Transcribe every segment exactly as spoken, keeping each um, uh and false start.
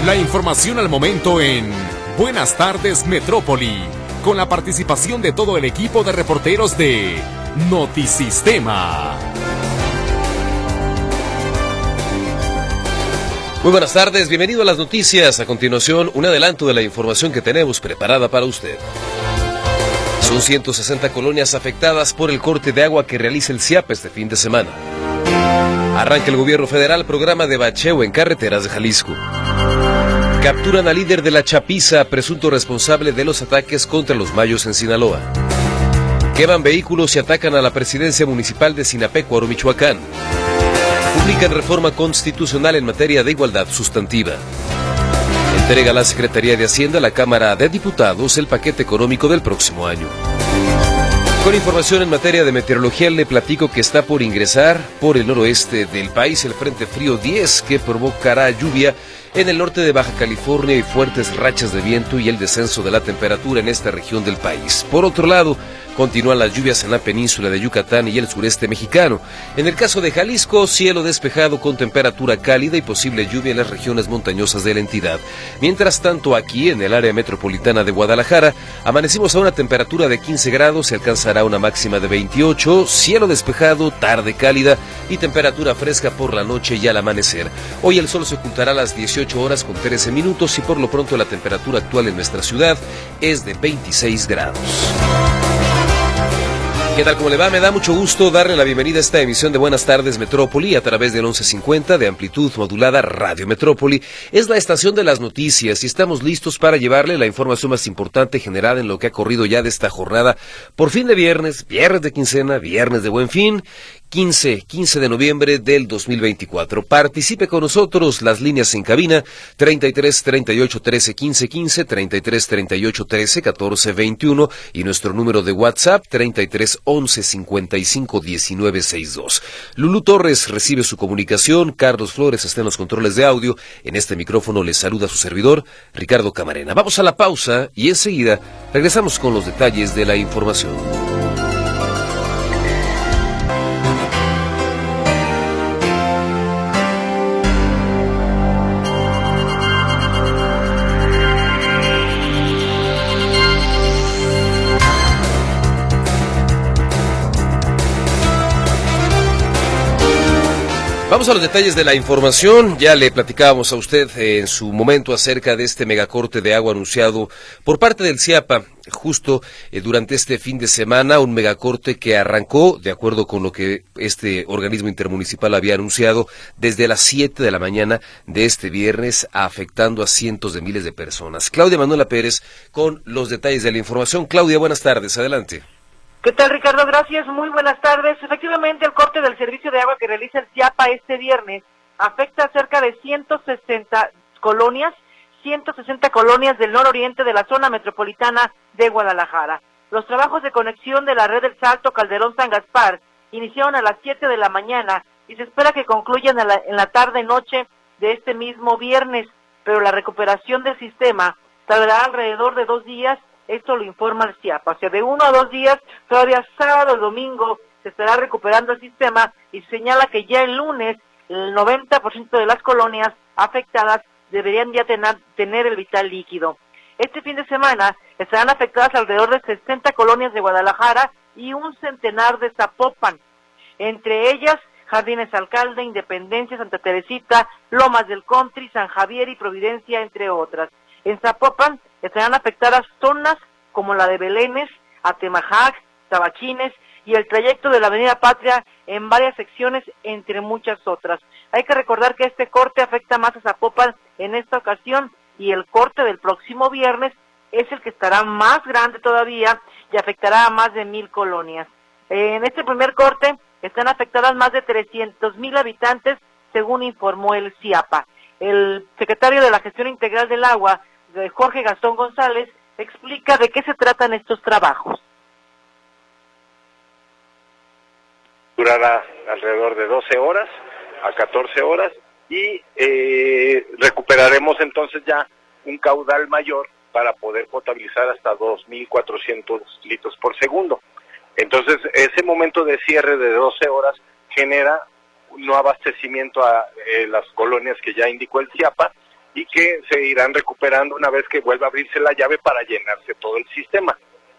La información al momento en Buenas Tardes Metrópoli, con la participación de todo el equipo de reporteros de Notisistema. Muy buenas tardes, bienvenido a las noticias. A continuación, un adelanto de la información que tenemos preparada para usted. Son ciento sesenta colonias afectadas por el corte de agua que realiza el C I A P este fin de semana. Arranca el gobierno federal programa de bacheo en carreteras de Jalisco. Capturan al líder de la Chapiza, presunto responsable de los ataques contra los mayos en Sinaloa. Queman vehículos y atacan a la presidencia municipal de Sinapecuaro, Michoacán. Publican reforma constitucional en materia de igualdad sustantiva. Entrega la Secretaría de Hacienda a la Cámara de Diputados el paquete económico del próximo año. Con información en materia de meteorología, le platico que está por ingresar por el noroeste del país el Frente Frío diez, que provocará lluvia en el norte de Baja California y fuertes rachas de viento y el descenso de la temperatura en esta región del país. Por otro lado, continúan las lluvias en la península de Yucatán y el sureste mexicano. En el caso de Jalisco, cielo despejado con temperatura cálida y posible lluvia en las regiones montañosas de la entidad. Mientras tanto, aquí en el área metropolitana de Guadalajara, amanecimos a una temperatura de quince grados, se alcanzará una máxima de veintiocho, cielo despejado, tarde cálida y temperatura fresca por la noche y al amanecer. Hoy el sol se ocultará a las dieciocho horas con trece minutos y por lo pronto la temperatura actual en nuestra ciudad es de veintiséis grados. ¿Qué tal? ¿Cómo le va? Me da mucho gusto darle la bienvenida a esta emisión de Buenas Tardes Metrópoli a través del once cincuenta de amplitud modulada Radio Metrópoli. Es la estación de las noticias y estamos listos para llevarle la información más importante generada en lo que ha corrido ya de esta jornada por fin de viernes, viernes de quincena, viernes de Buen Fin, quince de noviembre del dos mil veinticuatro. Participe con nosotros, las líneas en cabina treinta y tres, treinta y ocho, trece, quince, quince, treinta y tres, treinta y ocho, trece, catorce, veintiuno y nuestro número de WhatsApp treinta y tres, once, cincuenta y cinco, diecinueve, sesenta y dos. Lulú Torres recibe su comunicación, Carlos Flores está en los controles de audio, en este micrófono les saluda su servidor, Ricardo Camarena. Vamos a la pausa y enseguida regresamos con los detalles de la información. Vamos a los detalles de la información. Ya le platicábamos a usted eh, en su momento acerca de este megacorte de agua anunciado por parte del C I A P A justo eh, durante este fin de semana, un megacorte que arrancó, de acuerdo con lo que este organismo intermunicipal había anunciado, desde las siete de la mañana de este viernes, afectando a cientos de miles de personas. Claudia Manuela Pérez con los detalles de la información. Claudia, buenas tardes, adelante. ¿Qué tal, Ricardo? Gracias, muy buenas tardes. Efectivamente, el corte del servicio de agua que realiza el C I A P A este viernes afecta a cerca de ciento sesenta colonias, ciento sesenta colonias del nororiente de la zona metropolitana de Guadalajara. Los trabajos de conexión de la red del Salto Calderón-San Gaspar iniciaron a las siete de la mañana y se espera que concluyan en la, en la tarde-noche de este mismo viernes, pero la recuperación del sistema tardará alrededor de dos días. Esto lo informa el C I A P A, o sea, de uno a dos días, todavía sábado o domingo, se estará recuperando el sistema y señala que ya el lunes el noventa por ciento de las colonias afectadas deberían ya tener, tener el vital líquido. Este fin de semana estarán afectadas alrededor de sesenta colonias de Guadalajara y un centenar de Zapopan, entre ellas Jardines Alcalde, Independencia, Santa Teresita, Lomas del Country, San Javier y Providencia, entre otras. En Zapopan estarán afectadas zonas como la de Belénes, Atemajac, Tabachines y el trayecto de la Avenida Patria en varias secciones, entre muchas otras. Hay que recordar que este corte afecta más a Zapopan en esta ocasión y el corte del próximo viernes es el que estará más grande todavía y afectará a más de mil colonias. En este primer corte están afectadas más de trescientos mil habitantes, según informó el C I A P A. El secretario de la Gestión Integral del Agua, Jorge Gastón González, explica de qué se tratan estos trabajos. Durará alrededor de doce horas a catorce horas y eh, recuperaremos entonces ya un caudal mayor para poder potabilizar hasta dos mil cuatrocientos litros por segundo. Entonces, ese momento de cierre de doce horas genera un no abastecimiento a eh, las colonias que ya indicó el C I A P A y que que se irán recuperando una vez que vuelva a abrirse la llave para llenarse todo el sistema.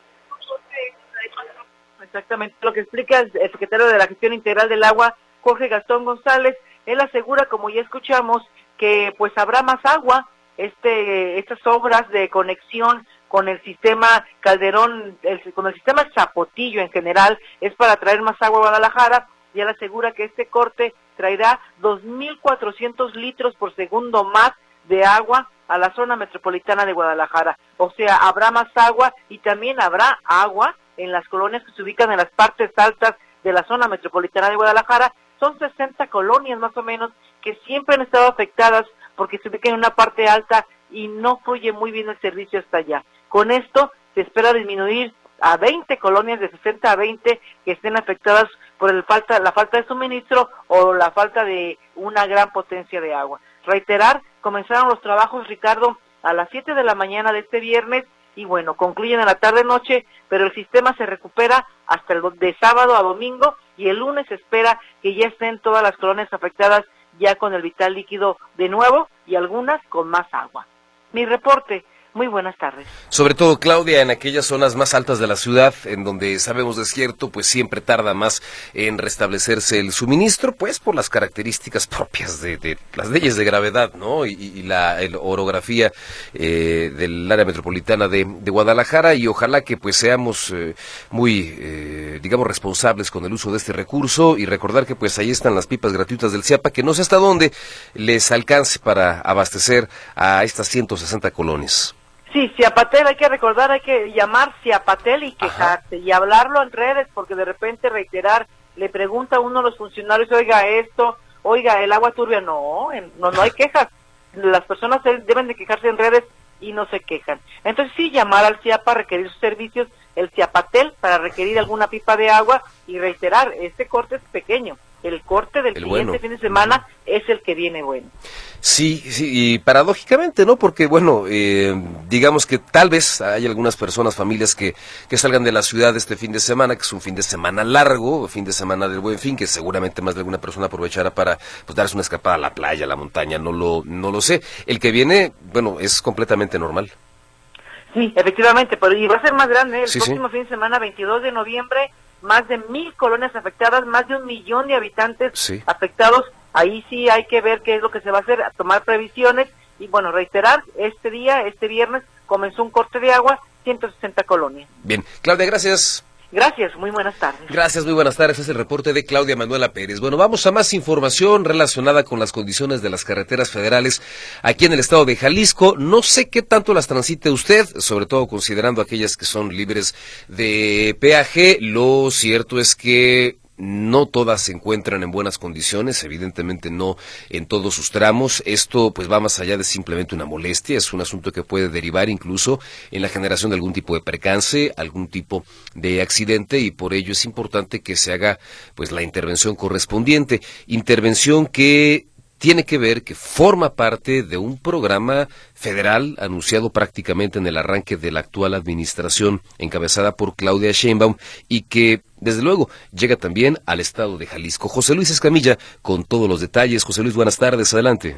Exactamente lo que explica el secretario de la Gestión Integral del Agua, Jorge Gastón González. Él asegura, como ya escuchamos, que pues habrá más agua. Este, estas obras de conexión con el sistema Calderón, el, con el sistema Zapotillo en general, es para traer más agua a Guadalajara, y él asegura que este corte traerá dos mil cuatrocientos litros por segundo más de agua a la zona metropolitana de Guadalajara. O sea, habrá más agua y también habrá agua en las colonias que se ubican en las partes altas de la zona metropolitana de Guadalajara. Son sesenta colonias más o menos que siempre han estado afectadas porque se ubican en una parte alta y no fluye muy bien el servicio hasta allá. Con esto se espera disminuir a veinte colonias, de sesenta a veinte, que estén afectadas por el falta, la falta de suministro o la falta de una gran potencia de agua. Reiterar, comenzaron los trabajos, Ricardo, a las siete de la mañana de este viernes y bueno, concluyen a la tarde-noche, pero el sistema se recupera hasta el de sábado a domingo y el lunes se espera que ya estén todas las colonias afectadas ya con el vital líquido de nuevo y algunas con más agua. Mi reporte. Muy buenas tardes. Sobre todo, Claudia, en aquellas zonas más altas de la ciudad, en donde sabemos de cierto, pues siempre tarda más en restablecerse el suministro, pues por las características propias de, de las leyes de gravedad, ¿no? Y, y la el orografía eh, del área metropolitana de, de Guadalajara, y ojalá que pues seamos eh, muy, eh, digamos, responsables con el uso de este recurso, y recordar que pues ahí están las pipas gratuitas del CIAPA, que no sé hasta dónde les alcance para abastecer a estas ciento sesenta colonias. Sí, Ciapatel, hay que recordar, hay que llamar Ciapatel y quejarse, y hablarlo en redes, porque de repente reiterar, le pregunta a uno de los funcionarios, oiga esto, oiga el agua turbia, no, no, no hay quejas, las personas deben de quejarse en redes y no se quejan. Entonces sí, llamar al CIAPA, requerir sus servicios, el Ciapatel, para requerir alguna pipa de agua, y reiterar, este corte es pequeño, el corte del el siguiente bueno. fin de semana es el que viene bueno. Sí, sí, y paradójicamente, ¿no? Porque, bueno, eh, digamos que tal vez hay algunas personas, familias que, que salgan de la ciudad este fin de semana, que es un fin de semana largo, fin de semana del Buen Fin, que seguramente más de alguna persona aprovechará para pues darse una escapada a la playa, a la montaña, no lo, no lo sé. El que viene, bueno, es completamente normal. Sí, efectivamente, pero y va a ser más grande, ¿eh? El sí, próximo sí. fin de semana, veintidós de noviembre, más de mil colonias afectadas, más de un millón de habitantes sí. afectados. Ahí sí hay que ver qué es lo que se va a hacer, a tomar previsiones, y bueno, reiterar, este día, este viernes, comenzó un corte de agua, ciento sesenta colonias. Bien, Claudia, gracias. Gracias, muy buenas tardes. Gracias, muy buenas tardes. Es el reporte de Claudia Manuela Pérez. Bueno, vamos a más información relacionada con las condiciones de las carreteras federales aquí en el estado de Jalisco. No sé qué tanto las transite usted, sobre todo considerando aquellas que son libres de peaje. Lo cierto es que no todas se encuentran en buenas condiciones, evidentemente no en todos sus tramos. Esto pues va más allá de simplemente una molestia, es un asunto que puede derivar incluso en la generación de algún tipo de percance, algún tipo de accidente, y por ello es importante que se haga pues la intervención correspondiente, intervención que tiene que ver, que forma parte de un programa federal anunciado prácticamente en el arranque de la actual administración encabezada por Claudia Sheinbaum, y que desde luego llega también al estado de Jalisco. José Luis Escamilla con todos los detalles. José Luis, buenas tardes, adelante.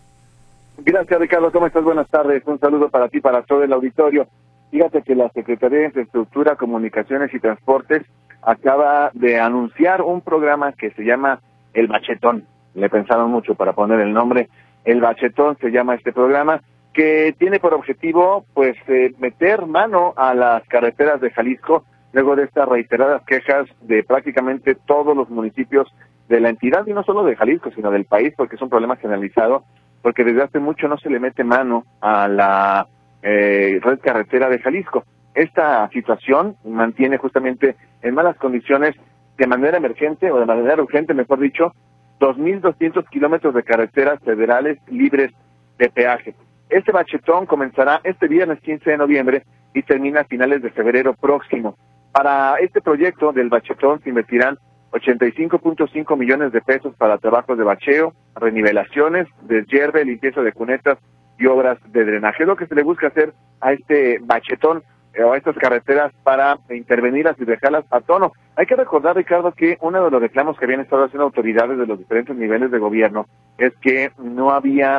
Gracias, Ricardo, ¿cómo estás? Buenas tardes, un saludo para ti, para todo el auditorio. Fíjate que la Secretaría de Infraestructura, Comunicaciones y Transportes acaba de anunciar un programa que se llama El Bachetón. Le pensaron mucho para poner el nombre. El Bachetón se llama este programa, que tiene por objetivo pues eh, meter mano a las carreteras de Jalisco luego de estas reiteradas quejas de prácticamente todos los municipios de la entidad, y no solo de Jalisco, sino del país, porque es un problema generalizado, porque desde hace mucho no se le mete mano a la eh, red carretera de Jalisco. Esta situación mantiene justamente en malas condiciones, de manera emergente, o de manera urgente, mejor dicho, dos mil doscientos kilómetros de carreteras federales libres de peaje. Este bachetón comenzará este viernes quince de noviembre y termina a finales de febrero próximo. Para este proyecto del bachetón se invertirán ochenta y cinco punto cinco millones de pesos para trabajos de bacheo, renivelaciones, deshierve, limpieza de cunetas y obras de drenaje. Es lo que se le busca hacer a este bachetón, eh, o a estas carreteras, para intervenirlas y dejarlas a tono. Hay que recordar, Ricardo, que uno de los reclamos que habían estado haciendo autoridades de los diferentes niveles de gobierno es que no había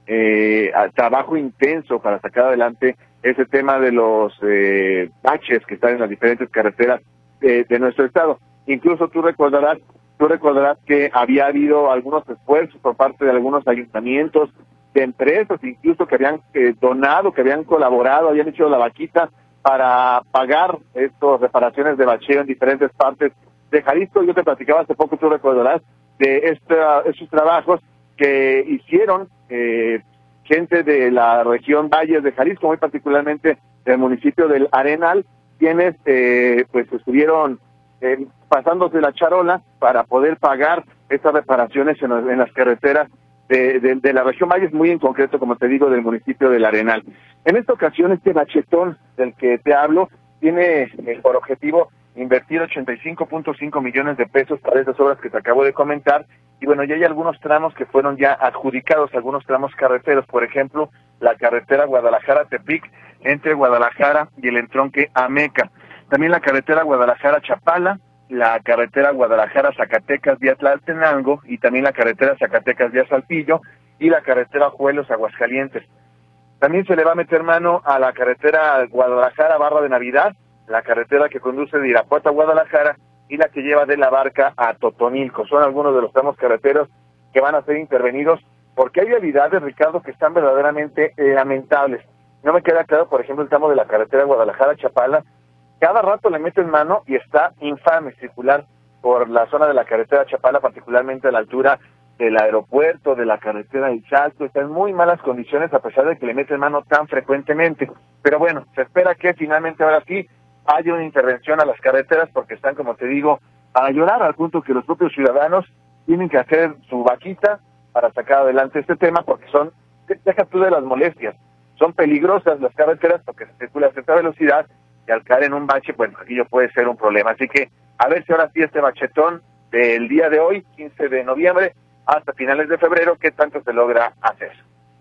eh, trabajo intenso para sacar adelante ese tema de los eh, baches que están en las diferentes carreteras de, de nuestro estado. Incluso tú recordarás, tú recordarás que había habido algunos esfuerzos por parte de algunos ayuntamientos, de empresas, incluso que habían eh, donado, que habían colaborado, habían hecho la vaquita para pagar estas reparaciones de bacheo en diferentes partes de Jalisco. Yo te platicaba hace poco, tú recordarás, de esta, estos trabajos que hicieron eh, gente de la región Valles de Jalisco, muy particularmente del municipio del Arenal, quienes eh, pues estuvieron eh, pasándose la charola para poder pagar estas reparaciones en, en las carreteras de, de, de la región Valles, muy en concreto, como te digo, del municipio del Arenal. En esta ocasión, este bachetón del que te hablo tiene eh, por objetivo invertir ochenta y cinco punto cinco millones de pesos para estas obras que te acabo de comentar, y bueno, ya hay algunos tramos que fueron ya adjudicados, algunos tramos carreteros, por ejemplo, la carretera Guadalajara-Tepic, entre Guadalajara y el entronque Ameca, también la carretera Guadalajara-Chapala, la carretera Guadalajara-Zacatecas vía Tlaltenango, y también la carretera Zacatecas vía Saltillo, y la carretera Juelos-Aguascalientes. También se le va a meter mano a la carretera Guadalajara-Barra de Navidad, la carretera que conduce de Irapuato a Guadalajara y la que lleva de La Barca a Totonilco. Son algunos de los tramos carreteros que van a ser intervenidos, porque hay vialidades, Ricardo, que están verdaderamente lamentables. No me queda claro, por ejemplo, el tramo de la carretera Guadalajara-Chapala. Cada rato le meten mano y está infame circular por la zona de la carretera Chapala, particularmente a la altura del aeropuerto, de la carretera del Salto. Está en muy malas condiciones a pesar de que le meten mano tan frecuentemente. Pero bueno, se espera que finalmente ahora sí haya una intervención a las carreteras, porque están, como te digo, a llorar, al punto que los propios ciudadanos tienen que hacer su vaquita para sacar adelante este tema, porque son, deja tú de las molestias, son peligrosas las carreteras porque se circula a cierta velocidad y al caer en un bache, bueno, aquello puede ser un problema. Así que a ver si ahora sí este bachetón del día de hoy, quince de noviembre, hasta finales de febrero, qué tanto se logra hacer.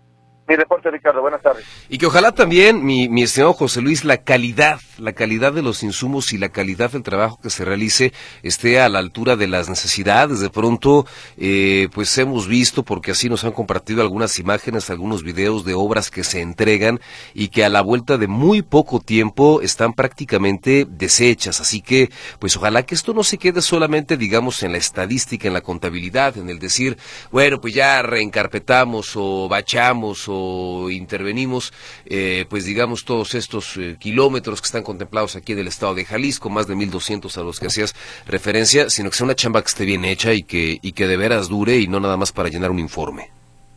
Mi reporte, Ricardo, buenas tardes. Y que ojalá también, mi, mi estimado José Luis, la calidad, la calidad de los insumos y la calidad del trabajo que se realice esté a la altura de las necesidades. De pronto, eh, pues hemos visto, porque así nos han compartido algunas imágenes, algunos videos de obras que se entregan y que a la vuelta de muy poco tiempo están prácticamente deshechas. Así que, pues ojalá que esto no se quede solamente, digamos, en la estadística, en la contabilidad, en el decir, bueno, pues ya reencarpetamos o bachamos o o intervenimos, eh, pues digamos, todos estos eh, kilómetros que están contemplados aquí en el estado de Jalisco, más de mil doscientos a los que hacías referencia, sino que sea una chamba que esté bien hecha y que y que de veras dure y no nada más para llenar un informe.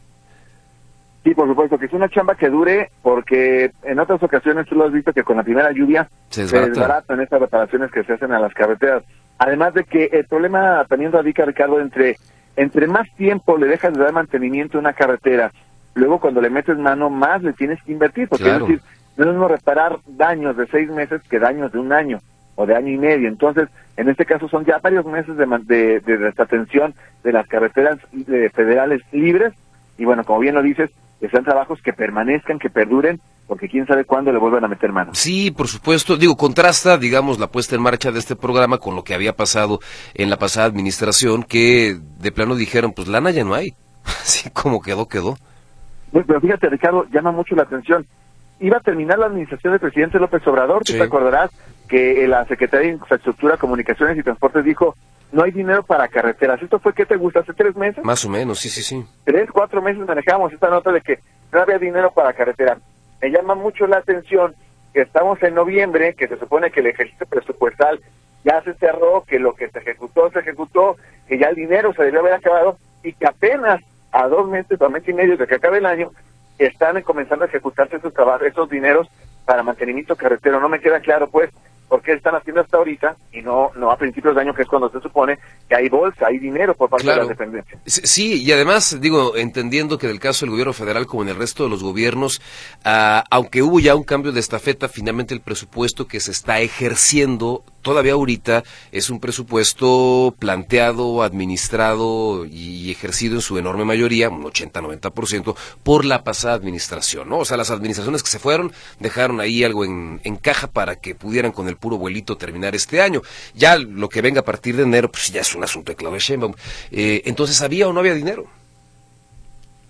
Sí, por supuesto, que es una chamba que dure, porque en otras ocasiones tú lo has visto que con la primera lluvia se desbarata, se desbaratan estas reparaciones que se hacen a las carreteras. Además de que el problema también radica, Ricardo, entre, entre más tiempo le dejas de dar mantenimiento a una carretera, luego cuando le metes mano más le tienes que invertir, porque claro, es decir, no es lo mismo reparar daños de seis meses que daños de un año o de año y medio. Entonces, en este caso son ya varios meses de, de, de desatención de las carreteras de federales libres, y bueno, como bien lo dices, que sean trabajos que permanezcan, que perduren, porque quién sabe cuándo le vuelvan a meter mano. Sí, por supuesto. Digo, contrasta, digamos, la puesta en marcha de este programa con lo que había pasado en la pasada administración, que de plano dijeron, pues lana ya no hay. Así como quedó, quedó. Pero fíjate, Ricardo, llama mucho la atención. Iba a terminar la administración del presidente López Obrador, sí. Te acordarás que la Secretaría de Infraestructura, Comunicaciones y Transportes dijo, no hay dinero para carreteras. ¿Esto fue, qué te gusta, hace tres meses? Más o menos, sí, sí, sí. Tres, cuatro meses manejamos esta nota de que no había dinero para carreteras. Me llama mucho la atención que estamos en noviembre, que se supone que el ejercicio presupuestal ya se cerró, que lo que se ejecutó, se ejecutó, que ya el dinero se debió haber acabado, y que apenas a dos meses, a mes y medio de que acabe el año, están comenzando a ejecutarse esos trabajos, esos dineros para mantenimiento carretero. No me queda claro, pues, por qué están haciendo hasta ahorita y no no a principios de año, que es cuando se supone que hay bolsa, hay dinero por parte claro. de las dependencias. Sí, y además, digo, entendiendo que en el caso del gobierno federal, como en el resto de los gobiernos, uh, aunque hubo ya un cambio de estafeta, finalmente el presupuesto que se está ejerciendo todavía ahorita es un presupuesto planteado, administrado y ejercido en su enorme mayoría, un ochenta noventa por ciento, por la pasada administración, ¿no? O sea, las administraciones que se fueron dejaron ahí algo en, en caja para que pudieran con el puro vuelito terminar este año. Ya lo que venga a partir de enero, pues ya es un asunto de Claudia Sheinbaum. Eh, entonces, ¿había o no había dinero?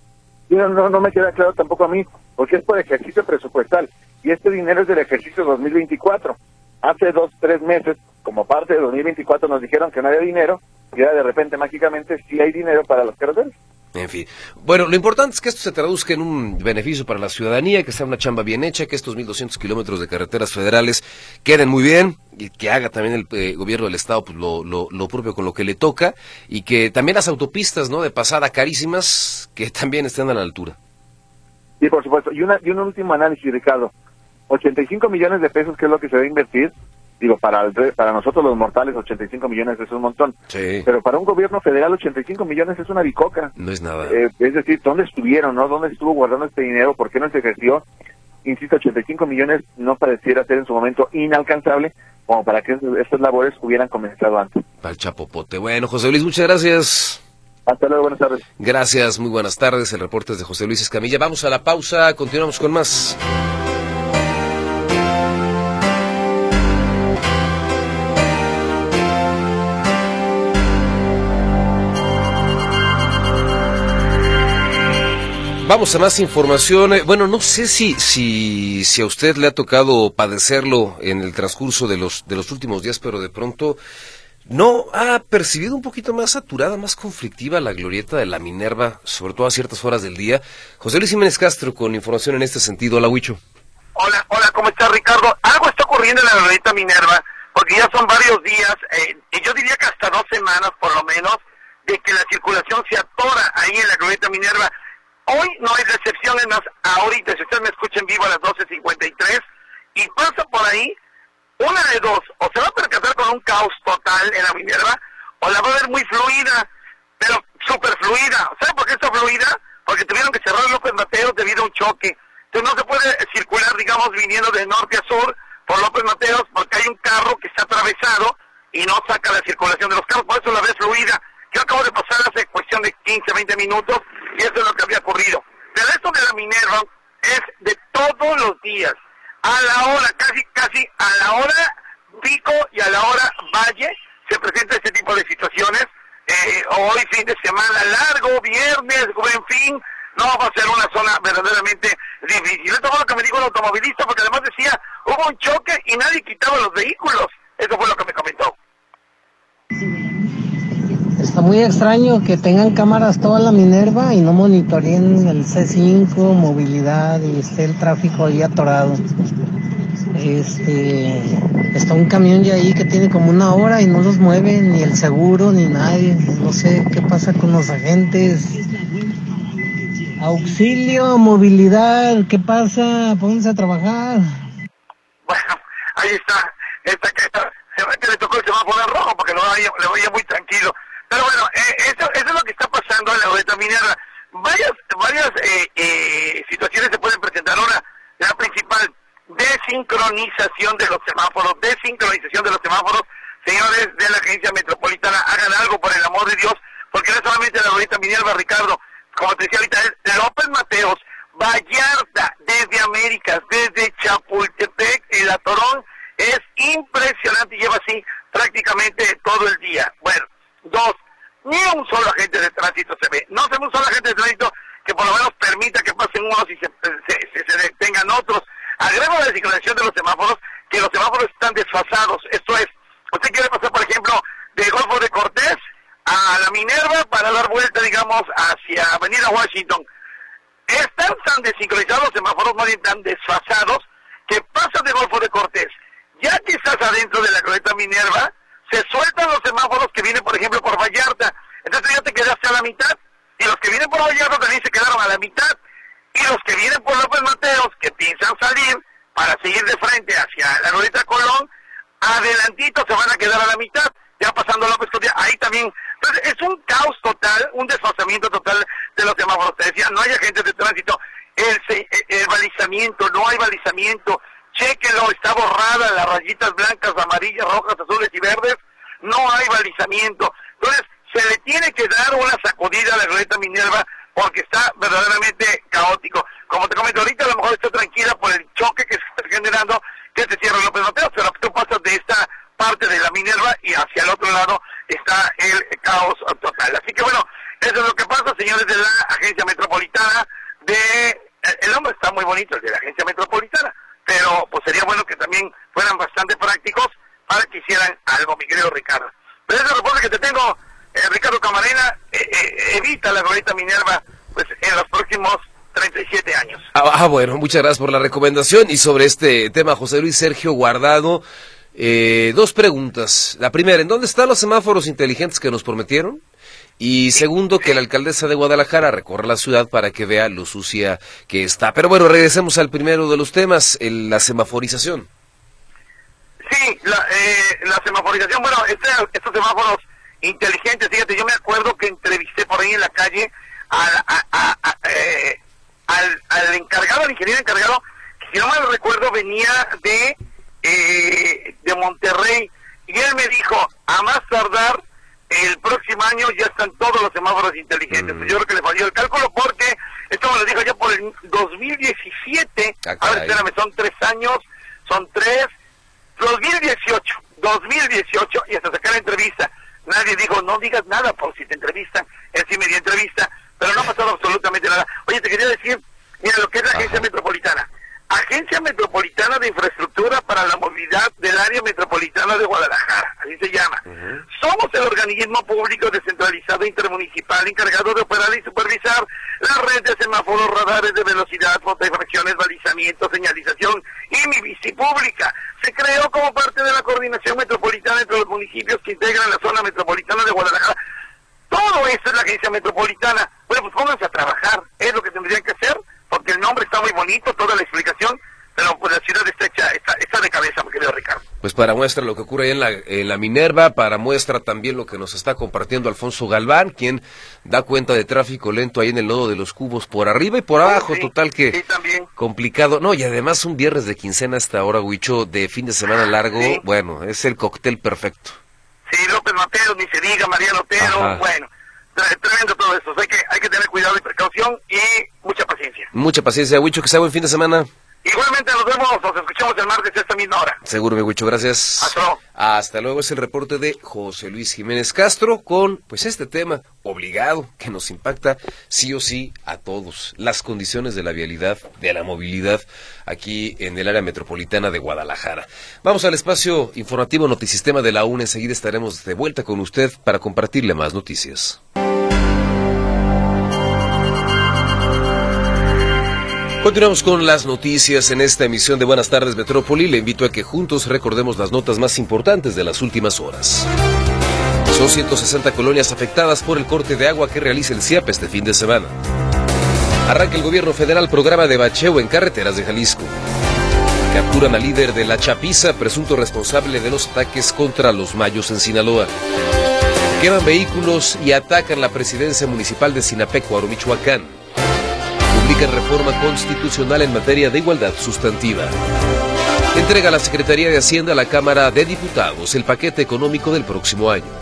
No, no, no me queda claro tampoco a mí, porque es por ejercicio presupuestal, y este dinero es del ejercicio dos mil veinticuatro. Hace dos, tres meses, como parte de dos mil veinticuatro, nos dijeron que no había dinero, y ahora de repente, mágicamente, sí hay dinero para los carreteros. En fin. Bueno, lo importante es que esto se traduzca en un beneficio para la ciudadanía, que sea una chamba bien hecha, que estos mil doscientos kilómetros de carreteras federales queden muy bien, y que haga también el eh, gobierno del estado pues, lo, lo, lo propio con lo que le toca, y que también las autopistas, ¿no?, de pasada carísimas, que también estén a la altura. Sí, por supuesto. Y, una, y un último análisis, Ricardo. ochenta y cinco millones de pesos, que es lo que se debe invertir. Digo, para el, para nosotros los mortales, ochenta y cinco millones es un montón. Sí. Pero para un gobierno federal, ochenta y cinco millones es una bicoca. No es nada. Eh, es decir, ¿dónde estuvieron, no? ¿Dónde estuvo guardando este dinero? ¿Por qué no se ejerció? Insisto, ochenta y cinco millones no pareciera ser en su momento inalcanzable como para que estas labores hubieran comenzado antes. Para el chapopote. Bueno, José Luis, muchas gracias. Hasta luego, buenas tardes. Gracias, muy buenas tardes. El reporte es de José Luis Escamilla. Vamos a la pausa, continuamos con más. Vamos a más información. Bueno, no sé si, si, si a usted le ha tocado padecerlo en el transcurso de los, de los últimos días, pero de pronto no ha percibido un poquito más saturada, más conflictiva la glorieta de la Minerva, sobre todo a ciertas horas del día. José Luis Jiménez Castro con información en este sentido. Hola, Huicho. Hola, hola, ¿cómo estás, Ricardo? Algo está ocurriendo en la glorieta Minerva, porque ya son varios días, eh, y yo diría que hasta dos semanas por lo menos, de que la circulación se atora ahí en la glorieta Minerva. Hoy no hay recepciones más, ahorita, si usted me escucha en vivo a las doce cincuenta y tres, y pasa por ahí, una de dos, o se va a percatar con un caos total en la Minerva, o la va a ver muy fluida, pero súper fluida. ¿Sabe por qué está fluida? Porque tuvieron que cerrar López Mateos debido a un choque. Entonces no se puede circular, digamos, viniendo de norte a sur por López Mateos, porque hay un carro que está atravesado y no saca la circulación de los carros, por eso la ves fluida. Yo acabo de pasar hace cuestión de quince, veinte minutos, y eso es lo que había ocurrido. Pero esto de la Minerva es de todos los días, a la hora, casi, casi a la hora pico y a la hora valle, se presenta este tipo de situaciones. Eh, hoy fin de semana largo, viernes, buen fin, no va a ser una zona verdaderamente difícil. Esto fue lo que me dijo el automovilista, porque además decía, hubo un choque y nadie quitaba los vehículos. Eso fue lo que me comentó. Está muy extraño que tengan cámaras toda la Minerva y no monitoreen el C cinco, movilidad, y esté el tráfico ahí atorado. Este, está un camión ya ahí que tiene como una hora y no los mueve ni el seguro ni nadie. No sé qué pasa con los agentes. Auxilio, movilidad, ¿qué pasa? Pónganse a trabajar. Bueno, ahí está. Esta que se ve que le tocó el semáforo rojo porque lo veía, lo veía muy tranquilo. Pero bueno, eh, eso, eso es lo que está pasando en la glorieta Minerva. Varias, varias eh, eh, situaciones se pueden presentar. Ahora, la principal, desincronización de los semáforos, desincronización de los semáforos. Señores de la agencia metropolitana, hagan algo por el amor de Dios, porque no solamente la glorieta Minerva, Ricardo, como te decía ahorita, es López Mateos, Vallarta, desde Américas, desde Chapultepec, el atorón es impresionante y lleva así prácticamente todo el día. Bueno, dos, ni un solo agente de tránsito se ve. No se ve un solo agente de tránsito que por lo menos permita que pasen unos y se, se, se, se detengan otros. Agrego la sincronización de los semáforos, que los semáforos están desfasados. Esto es, usted quiere pasar, por ejemplo, de Golfo de Cortés a la Minerva para dar vuelta, digamos, hacia Avenida Washington. Están tan desincronizados los semáforos, más bien tan desfasados, que pasas de Golfo de Cortés. Ya que estás adentro de la glorieta Minerva, se sueltan los semáforos que vienen, por ejemplo, por Vallarta. Entonces ya te quedaste a la mitad, y los que vienen por Vallarta también se quedaron a la mitad. Y los que vienen por López Mateos, que piensan salir para seguir de frente hacia la glorieta Colón, adelantito se van a quedar a la mitad, ya pasando López Cotilla, ahí también. Entonces es un caos total, un desfasamiento total de los semáforos. Te decía, no hay agentes de tránsito, el, el, el balizamiento, no hay balizamiento. Chéquenlo, está borrada, las rayitas blancas, amarillas, rojas, azules y verdes, no hay balizamiento. Entonces, se le tiene que dar una sacudida a la glorieta Minerva porque está verdaderamente caótico. Como te comento ahorita, a lo mejor está tranquila por el choque que se está generando, que se cierra López Mateos, pero tú pasas de esta parte de la Minerva y hacia el otro lado está el caos total. Así que bueno, eso es lo que pasa, señores de la agencia metropolitana. bonito el de la agencia metropolitana, pero pues sería bueno que también fueran bastante prácticos para que hicieran algo, mi querido Ricardo. Pero ese reporte que te tengo, eh, Ricardo Camarena, eh, eh, evita la glorieta Minerva pues en los próximos treinta y siete años. Ah, ah, bueno, muchas gracias por la recomendación. Y sobre este tema, José Luis Sergio Guardado, eh, dos preguntas. La primera, ¿en dónde están los semáforos inteligentes que nos prometieron? Y segundo, que la alcaldesa de Guadalajara recorra la ciudad para que vea lo sucia que está. Pero bueno, regresemos al primero de los temas, el, la semaforización. Sí, la, eh, la semaforización, bueno, este, estos semáforos inteligentes, fíjate, yo me acuerdo que entrevisté por ahí en la calle al, a, a, a, eh, al, al encargado, al ingeniero encargado, que si no mal recuerdo venía de, eh, de Monterrey, y él me dijo, a más tardar, el próximo año ya están todos los semáforos inteligentes. Mm. Yo creo que le falló el cálculo porque esto me lo dijo ya por el dos mil diecisiete. Ah, ahora espérame, son tres años, son tres, dos mil dieciocho, dos mil dieciocho, y hasta sacar la entrevista. Nadie dijo, no digas nada por si te entrevistan. Él sí me dio entrevista, pero no ha pasado absolutamente nada. Oye, te quería decir, mira lo que es la Agencia Ajá. Metropolitana. Agencia Metropolitana de Infraestructura para la Movilidad del Área Metropolitana de Guadalajara, así se llama. Uh-huh. Somos el organismo público descentralizado intermunicipal encargado de operar y supervisar la red de semáforos, radares de velocidad, fotofracciones, balizamiento, señalización y mi bici pública. Se creó como parte de la coordinación metropolitana entre los municipios que integran la zona metropolitana de Guadalajara. Todo esto es la Agencia Metropolitana. Bueno, pues pónganse a trabajar, es lo que tendrían que hacer, porque el nombre está muy bonito, toda la explicación, pero pues la ciudad está hecha, está, está de cabeza, mi querido Ricardo. Pues para muestra lo que ocurre ahí en la, en la Minerva, para muestra también lo que nos está compartiendo Alfonso Galván, quien da cuenta de tráfico lento ahí en el lodo de los cubos, por arriba y por abajo, oh, sí, total que sí, también. Complicado. No, y además un viernes de quincena hasta ahora, Huicho, de fin de semana largo, sí. Bueno, es el cóctel perfecto. Sí, López Mateos, ni se diga, Mariano Otero, Ajá. bueno. Tremendo todo esto, hay que, hay que tener cuidado y precaución y mucha paciencia. Mucha paciencia, Huicho, que sea buen fin de semana. Igualmente nos vemos, nos escuchamos el martes a esta misma hora. Seguro, mi Huicho, gracias. Hasta luego. Hasta luego, es el reporte de José Luis Jiménez Castro con, pues, este tema obligado que nos impacta sí o sí a todos. Las condiciones de la vialidad, de la movilidad aquí en el área metropolitana de Guadalajara. Vamos al espacio informativo Notisistema de la U N E. Enseguida estaremos de vuelta con usted para compartirle más noticias. Continuamos con las noticias en esta emisión de Buenas Tardes Metrópoli. Le invito a que juntos recordemos las notas más importantes de las últimas horas. Son ciento sesenta colonias afectadas por el corte de agua que realiza el C I A P este fin de semana. Arranca el gobierno federal programa de bacheo en carreteras de Jalisco. Capturan al líder de la Chapiza, presunto responsable de los ataques contra los mayos en Sinaloa. Queman vehículos y atacan la presidencia municipal de Sinapecuaro, Michoacán. Publican reforma constitucional en materia de igualdad sustantiva. Entrega la Secretaría de Hacienda a la Cámara de Diputados el paquete económico del próximo año.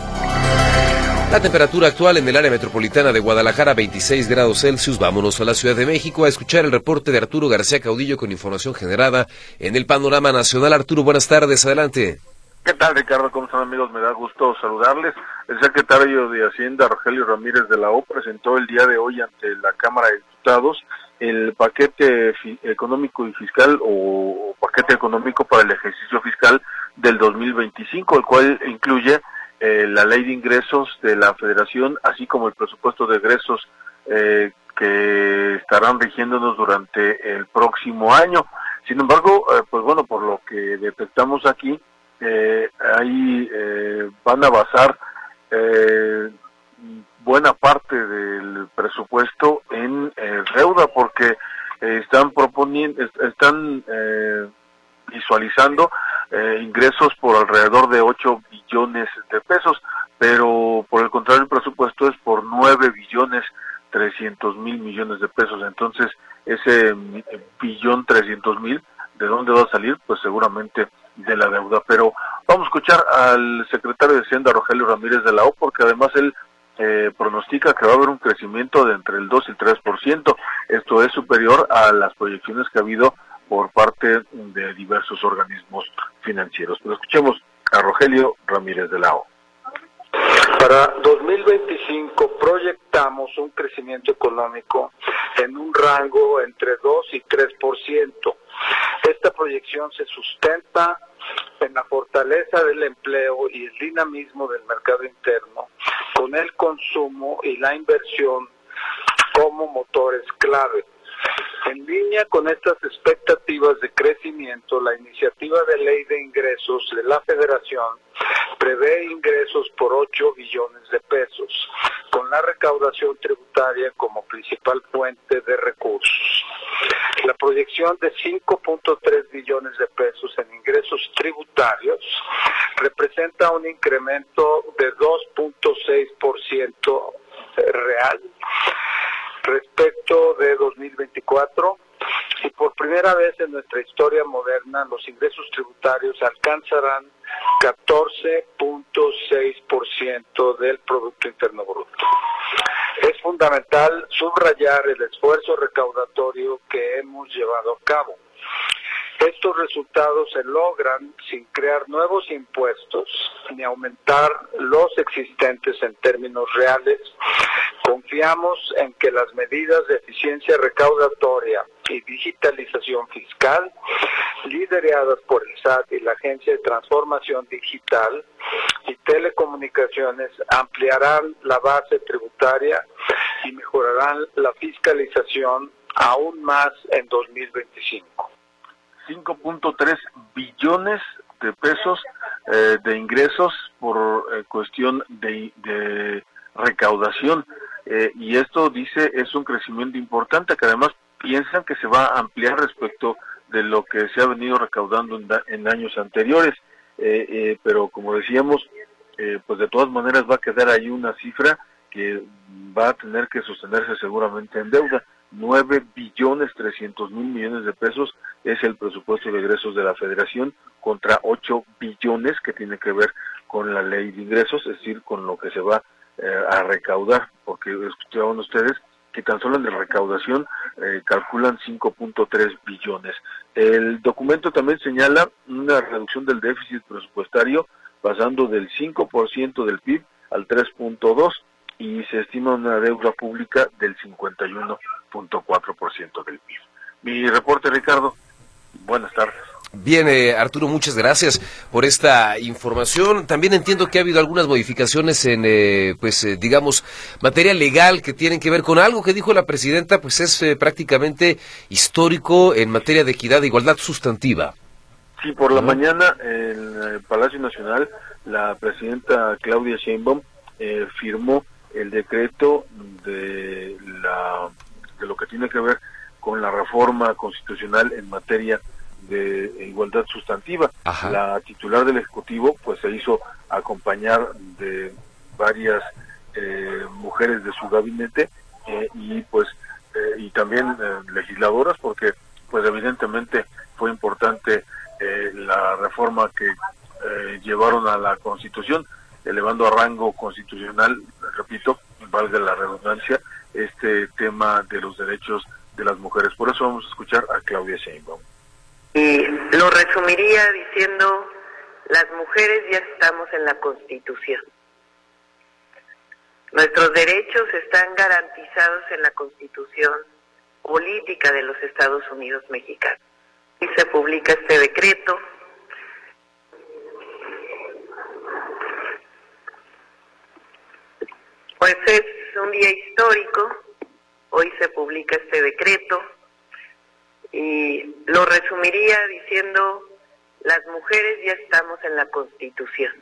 La temperatura actual en el área metropolitana de Guadalajara, veintiséis grados Celsius. Vámonos a la Ciudad de México a escuchar el reporte de Arturo García Caudillo con información generada en el panorama nacional. Arturo, buenas tardes, adelante. ¿Qué tal, Ricardo? ¿Cómo están, amigos? Me da gusto saludarles. El secretario de Hacienda, Rogelio Ramírez de la O, presentó el día de hoy ante la Cámara de Diputados el paquete fi- económico y fiscal o, o paquete económico para el ejercicio fiscal del dos mil veinticinco, el cual incluye eh, la ley de ingresos de la Federación, así como el presupuesto de egresos eh, que estarán rigiéndonos durante el próximo año. Sin embargo, eh, pues bueno, por lo que detectamos aquí, eh, ahí eh, van a basar eh, buena parte del presupuesto en eh, deuda, porque eh, están proponiendo, est- están eh, visualizando eh, ingresos por alrededor de ocho billones de pesos, pero por el contrario el presupuesto es por nueve billones trescientos mil millones de pesos. Entonces ese billón trescientos mil, ¿de dónde va a salir? Pues seguramente de la deuda. Pero vamos a escuchar al secretario de Hacienda, Rogelio Ramírez de la O, porque además él Eh, pronostica que va a haber un crecimiento de entre el dos y el tres por ciento. Esto es superior a las proyecciones que ha habido por parte de diversos organismos financieros. Pero escuchemos a Rogelio Ramírez de la O. Para dos mil veinticinco proyectamos un crecimiento económico en un rango entre dos y tres por ciento. Esta proyección se sustenta en la fortaleza del empleo y el dinamismo del mercado interno, con el consumo y la inversión como motores clave. En línea con estas expectativas de crecimiento, la iniciativa de ley de ingresos de la Federación prevé ingresos por ocho billones de pesos, con la recaudación tributaria como principal fuente de recursos. La proyección de cinco punto tres billones de pesos en ingresos tributarios representa un incremento de dos punto seis por ciento real respecto de dos mil veinticuatro, y por primera vez en nuestra historia moderna los ingresos tributarios alcanzarán catorce punto seis por ciento del Producto Interno Bruto. Es fundamental subrayar el esfuerzo recaudatorio que hemos llevado a cabo. Estos resultados se logran sin crear nuevos impuestos ni aumentar los existentes en términos reales. Confiamos en que las medidas de eficiencia recaudatoria y digitalización fiscal, lideradas por el S A T y la Agencia de Transformación Digital y Telecomunicaciones, ampliarán la base tributaria y mejorarán la fiscalización aún más en dos mil veinticinco. cinco punto tres billones de pesos eh, de ingresos por eh, cuestión de, de recaudación, eh, y esto, dice, es un crecimiento importante que además piensan que se va a ampliar respecto de lo que se ha venido recaudando en, en años anteriores, eh, eh, pero como decíamos, eh, pues de todas maneras va a quedar ahí una cifra que va a tener que sostenerse seguramente en deuda. nueve billones trescientos mil millones de pesos es el presupuesto de egresos de la Federación contra ocho billones que tiene que ver con la ley de ingresos, es decir, con lo que se va eh, a recaudar, porque escuchaban ustedes que tan solo en la recaudación eh, calculan cinco punto tres billones. El documento también señala una reducción del déficit presupuestario pasando del cinco por ciento del P I B al tres punto dos por ciento, y se estima una deuda pública del cincuenta y uno punto cuatro por ciento del P I B. Mi reporte, Ricardo. Buenas tardes. Bien, eh, Arturo, muchas gracias por esta información. También entiendo que ha habido algunas modificaciones en, eh, pues, eh, digamos, materia legal que tienen que ver con algo que dijo la presidenta, pues es eh, prácticamente histórico en materia de equidad e igualdad sustantiva. Sí, por la uh-huh. mañana en el Palacio Nacional, la presidenta Claudia Sheinbaum eh, firmó el decreto de la de lo que tiene que ver con la reforma constitucional en materia de igualdad sustantiva. Ajá. La titular del Ejecutivo pues se hizo acompañar de varias eh, mujeres de su gabinete eh, y pues eh, y también eh, legisladoras, porque pues evidentemente fue importante eh, la reforma que eh, llevaron a la Constitución, elevando a rango constitucional, repito, valga la redundancia, este tema de los derechos de las mujeres. Por eso vamos a escuchar a Claudia Sheinbaum. Y lo resumiría diciendo, las mujeres ya estamos en la Constitución. Nuestros derechos están garantizados en la Constitución Política de los Estados Unidos Mexicanos. Y se publica este decreto. Pues es un día histórico, hoy se publica este decreto, y lo resumiría diciendo, las mujeres ya estamos en la Constitución.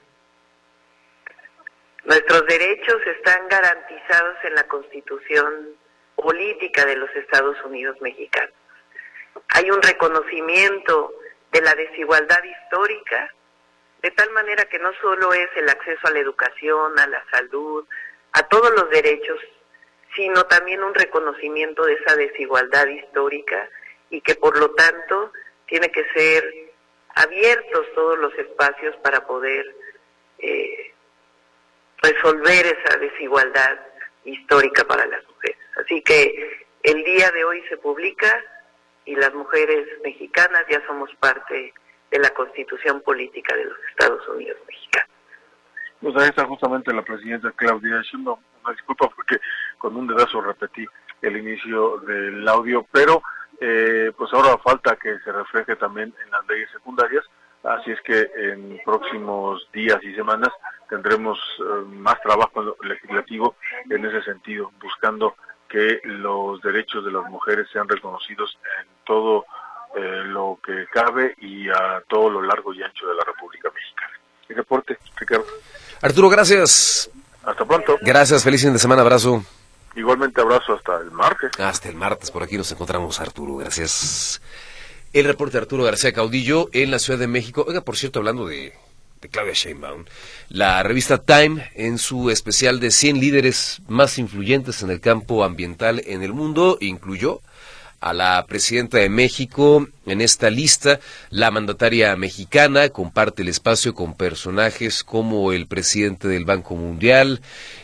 Nuestros derechos están garantizados en la Constitución Política de los Estados Unidos Mexicanos. Hay un reconocimiento de la desigualdad histórica, de tal manera que no solo es el acceso a la educación, a la salud, a todos los derechos, sino también un reconocimiento de esa desigualdad histórica, y que por lo tanto tiene que ser abiertos todos los espacios para poder eh, resolver esa desigualdad histórica para las mujeres. Así que el día de hoy se publica y las mujeres mexicanas ya somos parte de la Constitución Política de los Estados Unidos Mexicanos. Pues ahí está justamente la presidenta Claudia Sheinbaum. Una disculpa porque con un dedazo repetí el inicio del audio, pero eh, pues ahora falta que se refleje también en las leyes secundarias, así es que en próximos días y semanas tendremos eh, más trabajo legislativo en ese sentido, buscando que los derechos de las mujeres sean reconocidos en todo eh, lo que cabe y a todo lo largo y ancho de la República Mexicana. El reporte, Ricardo. Arturo, gracias. Hasta pronto. Gracias, feliz fin de semana, abrazo. Igualmente abrazo hasta el martes. Hasta el martes, por aquí nos encontramos, Arturo, gracias. El reporte de Arturo García Caudillo en la Ciudad de México. Oiga, por cierto, hablando de, de Claudia Sheinbaum, la revista Time, en su especial de cien líderes más influyentes en el campo ambiental en el mundo, incluyó a la presidenta de México en esta lista. La mandataria mexicana comparte el espacio con personajes como el presidente del Banco Mundial,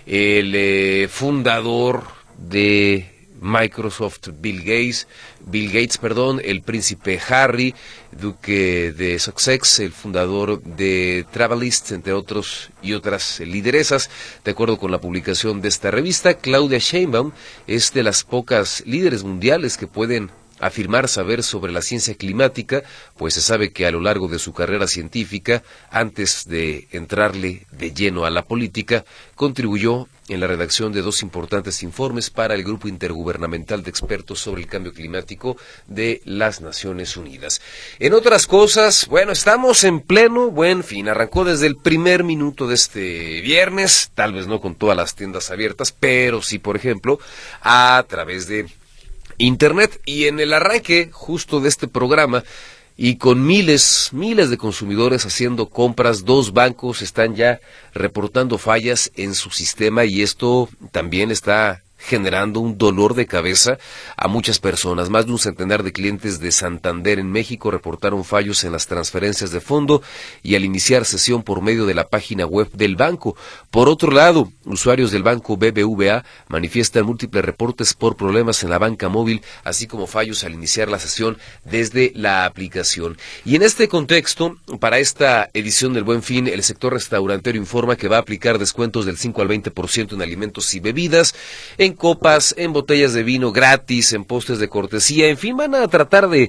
el eh, fundador de Microsoft, Bill Gates, Bill Gates, perdón, el príncipe Harry, duque de Sussex, el fundador de Travelist, entre otros y otras lideresas. De acuerdo con la publicación de esta revista, Claudia Sheinbaum es de las pocas líderes mundiales que pueden afirmar saber sobre la ciencia climática, pues se sabe que a lo largo de su carrera científica, antes de entrarle de lleno a la política, contribuyó en la redacción de dos importantes informes para el Grupo Intergubernamental de Expertos sobre el Cambio Climático de las Naciones Unidas. En otras cosas, bueno, estamos en pleno Buen Fin. Arrancó desde el primer minuto de este viernes, tal vez no con todas las tiendas abiertas, pero sí, por ejemplo, a través de Internet. Y en el arranque justo de este programa, y con miles, miles de consumidores haciendo compras, dos bancos están ya reportando fallas en su sistema, y esto también está generando un dolor de cabeza a muchas personas. Más de un centenar de clientes de Santander en México reportaron fallos en las transferencias de fondo y al iniciar sesión por medio de la página web del banco. Por otro lado, usuarios del banco B B V A manifiestan múltiples reportes por problemas en la banca móvil, así como fallos al iniciar la sesión desde la aplicación. Y en este contexto, para esta edición del Buen Fin, el sector restaurantero informa que va a aplicar descuentos del cinco al veinte por ciento en alimentos y bebidas, en copas, en botellas de vino gratis, en postres de cortesía, en fin, van a tratar de,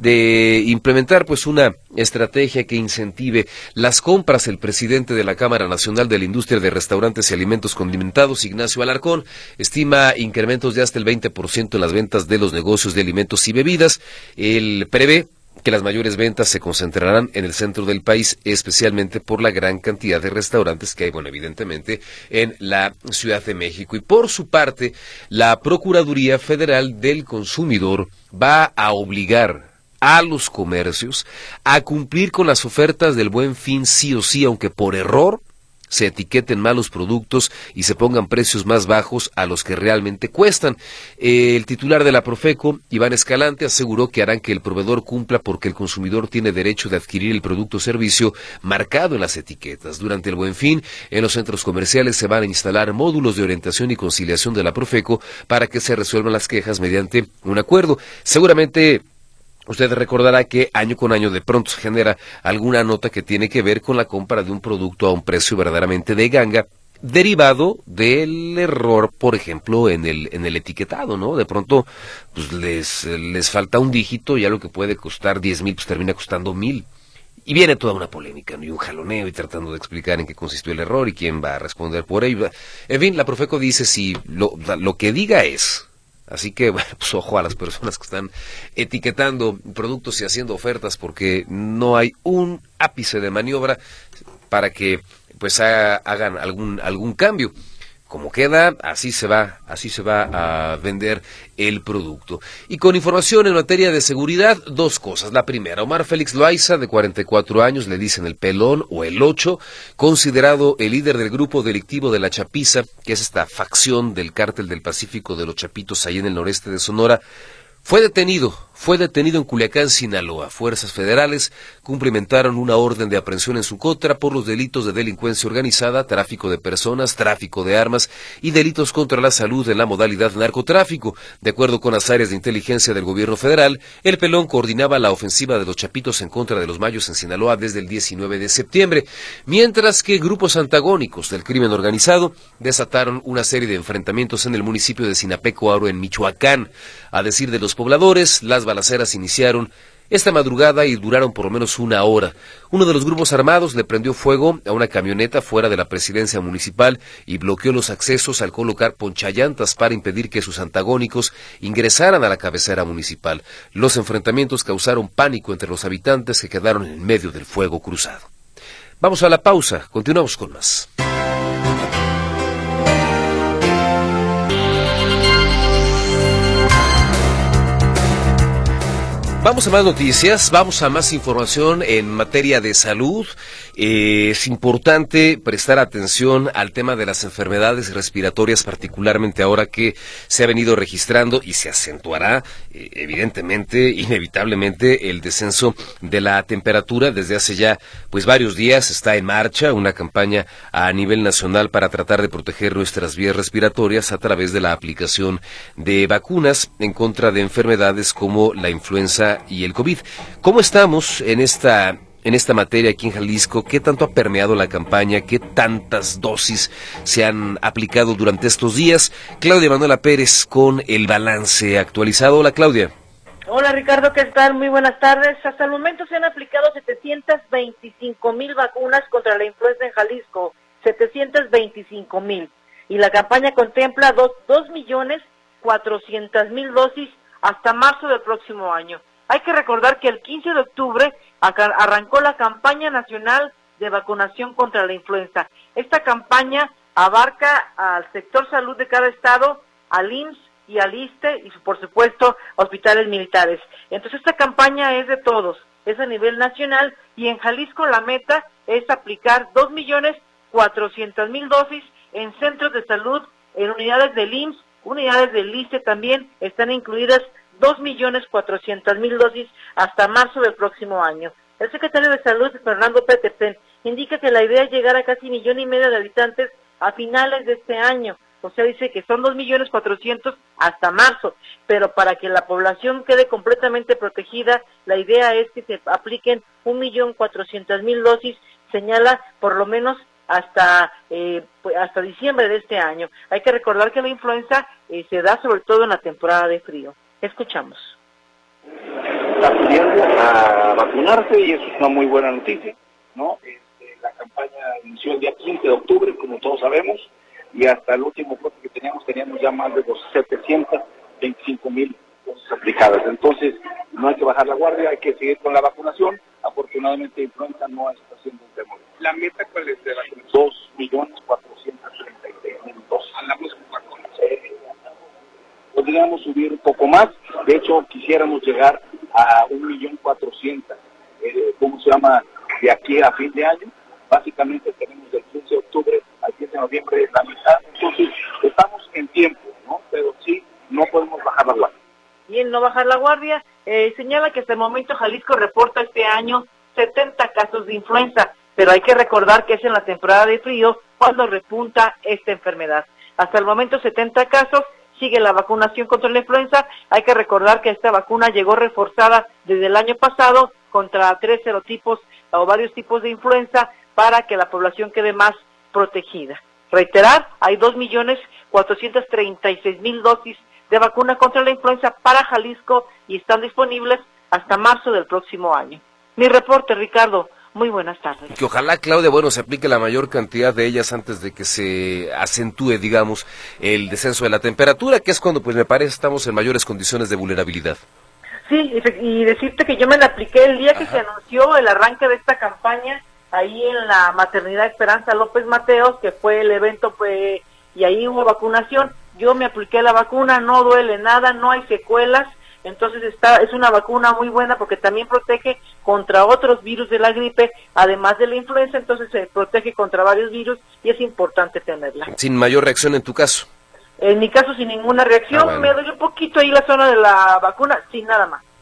de implementar pues una estrategia que incentive las compras. El presidente de la Cámara Nacional de la Industria de Restaurantes y Alimentos Condimentados, Ignacio Alarcón, estima incrementos de hasta el veinte por ciento en las ventas de los negocios de alimentos y bebidas. Él prevé que las mayores ventas se concentrarán en el centro del país, especialmente por la gran cantidad de restaurantes que hay, bueno, evidentemente, en la Ciudad de México. Y por su parte, la Procuraduría Federal del Consumidor va a obligar a los comercios a cumplir con las ofertas del Buen Fin sí o sí, aunque por error se etiqueten malos productos y se pongan precios más bajos a los que realmente cuestan. El titular de la Profeco, Iván Escalante, aseguró que harán que el proveedor cumpla porque el consumidor tiene derecho de adquirir el producto o servicio marcado en las etiquetas. Durante el Buen Fin, en los centros comerciales se van a instalar módulos de orientación y conciliación de la Profeco para que se resuelvan las quejas mediante un acuerdo. Seguramente usted recordará que año con año de pronto se genera alguna nota que tiene que ver con la compra de un producto a un precio verdaderamente de ganga, derivado del error, por ejemplo, en el en el etiquetado, ¿no? De pronto pues les les falta un dígito, ya lo que puede costar diez mil, pues termina costando mil. Y viene toda una polémica, ¿no? Y un jaloneo y tratando de explicar en qué consistió el error y quién va a responder por ello. En fin, la Profeco dice si lo, lo que diga es. Así que, bueno, pues ojo a las personas que están etiquetando productos y haciendo ofertas, porque no hay un ápice de maniobra para que pues haga, hagan algún algún cambio. Como queda, así se va, así se va a vender el producto. Y con información en materia de seguridad, dos cosas. La primera, Omar Félix Loaiza, de cuarenta y cuatro años, le dicen el Pelón o el Ocho, considerado el líder del grupo delictivo de La Chapiza, que es esta facción del Cártel del Pacífico de los Chapitos, ahí en el noreste de Sonora, fue detenido, fue detenido en Culiacán, Sinaloa. Fuerzas federales cumplimentaron una orden de aprehensión en su contra por los delitos de delincuencia organizada, tráfico de personas, tráfico de armas y delitos contra la salud en la modalidad narcotráfico. De acuerdo con las áreas de inteligencia del gobierno federal, el pelón coordinaba la ofensiva de los Chapitos en contra de los Mayos en Sinaloa desde el diecinueve de septiembre, mientras que grupos antagónicos del crimen organizado desataron una serie de enfrentamientos en el municipio de Sinapecuaro, en Michoacán. A decir de los pobladores, las balaceras iniciaron esta madrugada y duraron por lo menos una hora. Uno de los grupos armados le prendió fuego a una camioneta fuera de la presidencia municipal y bloqueó los accesos al colocar ponchallantas para impedir que sus antagónicos ingresaran a la cabecera municipal. Los enfrentamientos causaron pánico entre los habitantes que quedaron en medio del fuego cruzado. Vamos a la pausa, continuamos con más. Vamos a más noticias, vamos a más información en materia de salud. Eh, es importante prestar atención al tema de las enfermedades respiratorias, particularmente ahora que se ha venido registrando y se acentuará, eh, evidentemente, inevitablemente, el descenso de la temperatura. Desde hace ya pues varios días está en marcha una campaña a nivel nacional para tratar de proteger nuestras vías respiratorias a través de la aplicación de vacunas en contra de enfermedades como la influenza y el COVID. ¿Cómo estamos en esta en esta materia aquí en Jalisco? ¿Qué tanto ha permeado la campaña? ¿Qué tantas dosis se han aplicado durante estos días? Claudia Manuela Pérez con el balance actualizado. Hola, Claudia. Hola, Ricardo, ¿qué tal? Muy buenas tardes. Hasta el momento se han aplicado setecientas veinticinco mil vacunas contra la influenza en Jalisco, setecientas veinticinco mil. Y la campaña contempla dos millones cuatrocientas mil dosis hasta marzo del próximo año. Hay que recordar que el quince de octubre arrancó la campaña nacional de vacunación contra la influenza. Esta campaña abarca al sector salud de cada estado, al I M S S y al I S S S T E y por supuesto hospitales militares. Entonces esta campaña es de todos, es a nivel nacional y en Jalisco la meta es aplicar dos millones cuatrocientas mil dosis en centros de salud, en unidades del I M S S, unidades del I S S S T E también están incluidas dos millones cuatrocientas mil dosis hasta marzo del próximo año. El secretario de Salud, Fernando Petersen, indica que la idea es llegar a casi millón y medio de habitantes a finales de este año. O sea, dice que son dos millones cuatrocientos hasta marzo, pero para que la población quede completamente protegida, la idea es que se apliquen un millón cuatrocientas mil dosis, señala por lo menos hasta eh, hasta diciembre de este año. Hay que recordar que la influenza eh, se da sobre todo en la temporada de frío. Escuchamos. Está acudiendo a vacunarse y eso es una muy buena noticia, ¿no? Este, la campaña inició el día quince de octubre, como todos sabemos, y hasta el último corte que teníamos, teníamos ya más de los setecientas veinticinco mil dosis aplicadas. Entonces, no hay que bajar la guardia, hay que seguir con la vacunación. Afortunadamente, influenza no está siendo un temor. ¿La meta cuál es de la vacunación? dos millones cuatrocientos treinta y seis mil dosis. Hablamos con vacunas. Podríamos subir un poco más, de hecho quisiéramos llegar a un millón cuatrocientos, eh, ¿cómo se llama? De aquí a fin de año. Básicamente tenemos del quince de octubre al quince de noviembre la mitad, entonces estamos en tiempo, ¿no? Pero sí, no podemos bajar la guardia. Y el no bajar la guardia, eh, señala que hasta el momento Jalisco reporta este año setenta casos de influenza, pero hay que recordar que es en la temporada de frío cuando repunta esta enfermedad. Hasta el momento setenta casos. Sigue la vacunación contra la influenza. Hay que recordar que esta vacuna llegó reforzada desde el año pasado contra tres serotipos o varios tipos de influenza para que la población quede más protegida. Reiterar, hay dos millones cuatrocientos treinta y seis mil dosis de vacuna contra la influenza para Jalisco y están disponibles hasta marzo del próximo año. Mi reporte, Ricardo. Muy buenas tardes. Que ojalá, Claudia, bueno, se aplique la mayor cantidad de ellas antes de que se acentúe, digamos, el descenso de la temperatura, que es cuando, pues me parece, estamos en mayores condiciones de vulnerabilidad. Sí, y decirte que yo me la apliqué el día Ajá. que se anunció el arranque de esta campaña, ahí en la Maternidad Esperanza López Mateos, que fue el evento, pues, y ahí hubo vacunación. Yo me apliqué la vacuna, no duele nada, no hay secuelas. Entonces está es una vacuna muy buena porque también protege contra otros virus de la gripe, además de la influenza, entonces se protege contra varios virus y es importante tenerla. ¿Sin mayor reacción en tu caso? En mi caso sin ninguna reacción, ah, bueno. Me duele un poquito ahí la zona de la vacuna, sin nada más.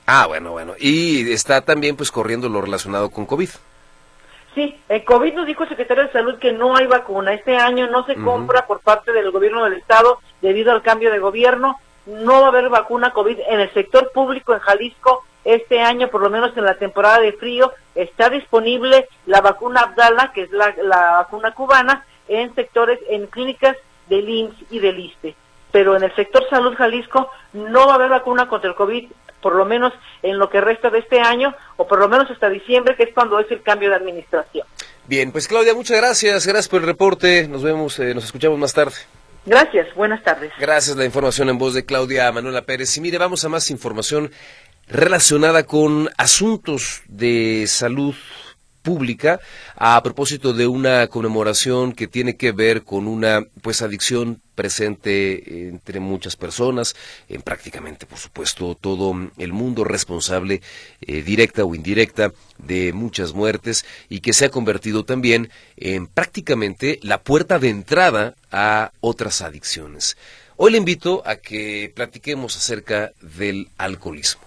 Ah, bueno, bueno. Y está también pues corriendo lo relacionado con COVID. Sí, el COVID nos dijo el secretario de Salud que no hay vacuna. Este año no se uh-huh. compra por parte del gobierno del estado debido al cambio de gobierno. No va a haber vacuna COVID en el sector público en Jalisco. Este año, por lo menos en la temporada de frío, está disponible la vacuna Abdala, que es la, la vacuna cubana, en sectores, en clínicas del I M S S y del ISSSTE. Pero en el sector salud Jalisco no va a haber vacuna contra el COVID, por lo menos en lo que resta de este año, o por lo menos hasta diciembre, que es cuando es el cambio de administración. Bien, pues Claudia, muchas gracias, gracias por el reporte, nos vemos, eh, nos escuchamos más tarde. Gracias, buenas tardes. Gracias, la información en voz de Claudia Manuela Pérez. Y mire, vamos a más información relacionada con asuntos de salud pública a propósito de una conmemoración que tiene que ver con una pues adicción presente entre muchas personas, en prácticamente por supuesto todo el mundo, responsable eh, directa o indirecta de muchas muertes y que se ha convertido también en prácticamente la puerta de entrada a otras adicciones. Hoy le invito a que platiquemos acerca del alcoholismo.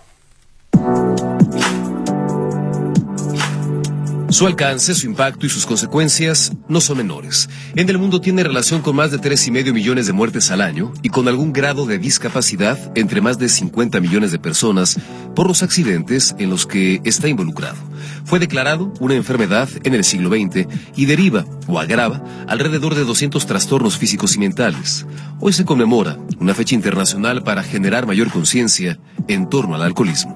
Su alcance, su impacto y sus consecuencias no son menores. En el mundo tiene relación con más de tres y medio millones de muertes al año y con algún grado de discapacidad entre más de cincuenta millones de personas por los accidentes en los que está involucrado. Fue declarado una enfermedad en el siglo veinte y deriva o agrava alrededor de doscientos trastornos físicos y mentales. Hoy se conmemora una fecha internacional para generar mayor conciencia en torno al alcoholismo.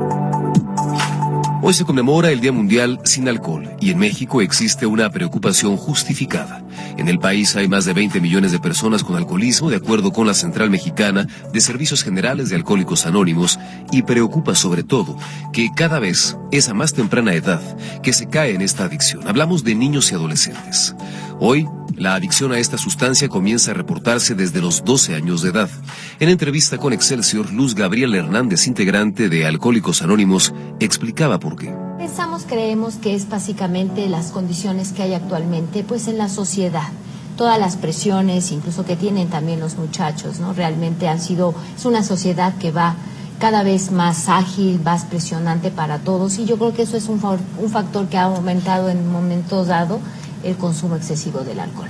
Hoy se conmemora el Día Mundial sin Alcohol y en México existe una preocupación justificada. En el país hay más de veinte millones de personas con alcoholismo, de acuerdo con la Central Mexicana de Servicios Generales de Alcohólicos Anónimos, y preocupa sobre todo que cada vez es a más temprana edad que se cae en esta adicción. Hablamos de niños y adolescentes. Hoy, la adicción a esta sustancia comienza a reportarse desde los doce años de edad. En entrevista con Excelsior, Luz Gabriela Hernández, integrante de Alcohólicos Anónimos, explicaba por qué. Pensamos, creemos que es básicamente las condiciones que hay actualmente pues en la sociedad. Todas las presiones, incluso que tienen también los muchachos, ¿no? Realmente han sido, es una sociedad que va cada vez más ágil, más presionante para todos, y yo creo que eso es un, un factor que ha aumentado en momentos dados el consumo excesivo del alcohol.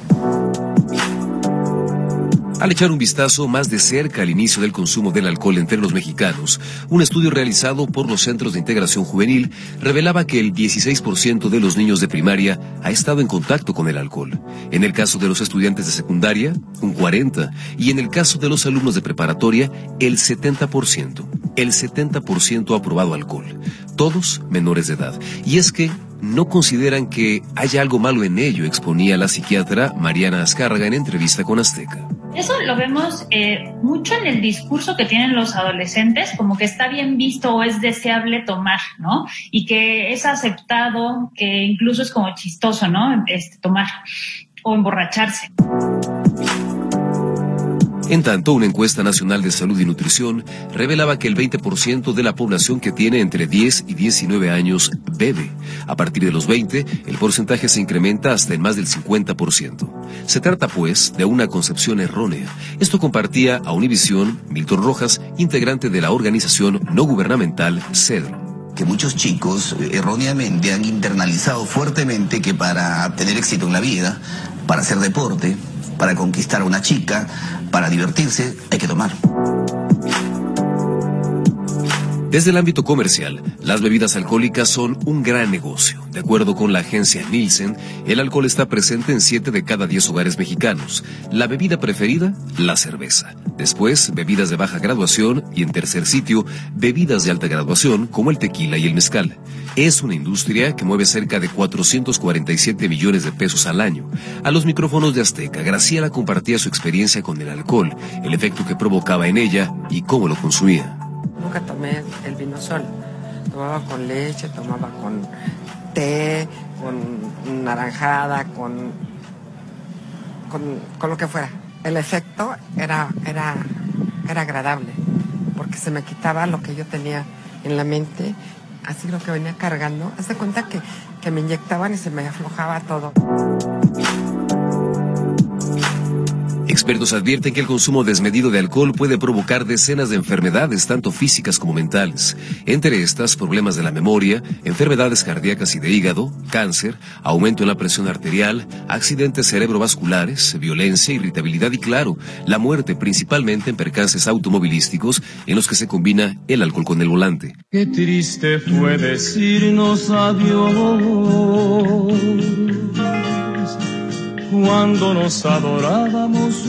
Al echar un vistazo más de cerca al inicio del consumo del alcohol entre los mexicanos, un estudio realizado por los Centros de Integración Juvenil revelaba que el dieciséis por ciento de los niños de primaria ha estado en contacto con el alcohol. En el caso de los estudiantes de secundaria, un cuarenta por ciento, y en el caso de los alumnos de preparatoria, el setenta por ciento. El setenta por ciento ha probado alcohol, todos menores de edad. Y es que no consideran que haya algo malo en ello, exponía la psiquiatra Mariana Azcárraga en entrevista con Azteca. Eso lo vemos eh, mucho en el discurso que tienen los adolescentes, como que está bien visto o es deseable tomar, ¿no? Y que es aceptado, que incluso es como chistoso, ¿no? Este, tomar o emborracharse. En tanto, una encuesta nacional de salud y nutrición revelaba que el veinte por ciento de la población que tiene entre diez y diecinueve años bebe. A partir de los veinte, el porcentaje se incrementa hasta en más del cincuenta por ciento. Se trata, pues, de una concepción errónea. Esto compartía a Univisión Milton Rojas, integrante de la organización no gubernamental CEDRO. Que muchos chicos erróneamente han internalizado fuertemente que para tener éxito en la vida, para hacer deporte, para conquistar a una chica, para divertirse, hay que tomar. Desde el ámbito comercial, las bebidas alcohólicas son un gran negocio. De acuerdo con la agencia Nielsen, el alcohol está presente en siete de cada diez hogares mexicanos. La bebida preferida, la cerveza. Después, bebidas de baja graduación y, en tercer sitio, bebidas de alta graduación como el tequila y el mezcal. Es una industria que mueve cerca de cuatrocientos cuarenta y siete millones de pesos al año. A los micrófonos de Azteca, Graciela compartía su experiencia con el alcohol, el efecto que provocaba en ella y cómo lo consumía. Nunca tomé el vino solo. Tomaba con leche, tomaba con té, con naranjada, con, con, con lo que fuera. El efecto era, era, era agradable, porque se me quitaba lo que yo tenía en la mente, así lo que venía cargando. Haz de cuenta que, que me inyectaban y se me aflojaba todo. Expertos advierten que el consumo desmedido de alcohol puede provocar decenas de enfermedades, tanto físicas como mentales. Entre estas, problemas de la memoria, enfermedades cardíacas y de hígado, cáncer, aumento en la presión arterial, accidentes cerebrovasculares, violencia, irritabilidad y, claro, la muerte, principalmente en percances automovilísticos en los que se combina el alcohol con el volante. Qué triste fue decirnos adiós cuando nos adorábamos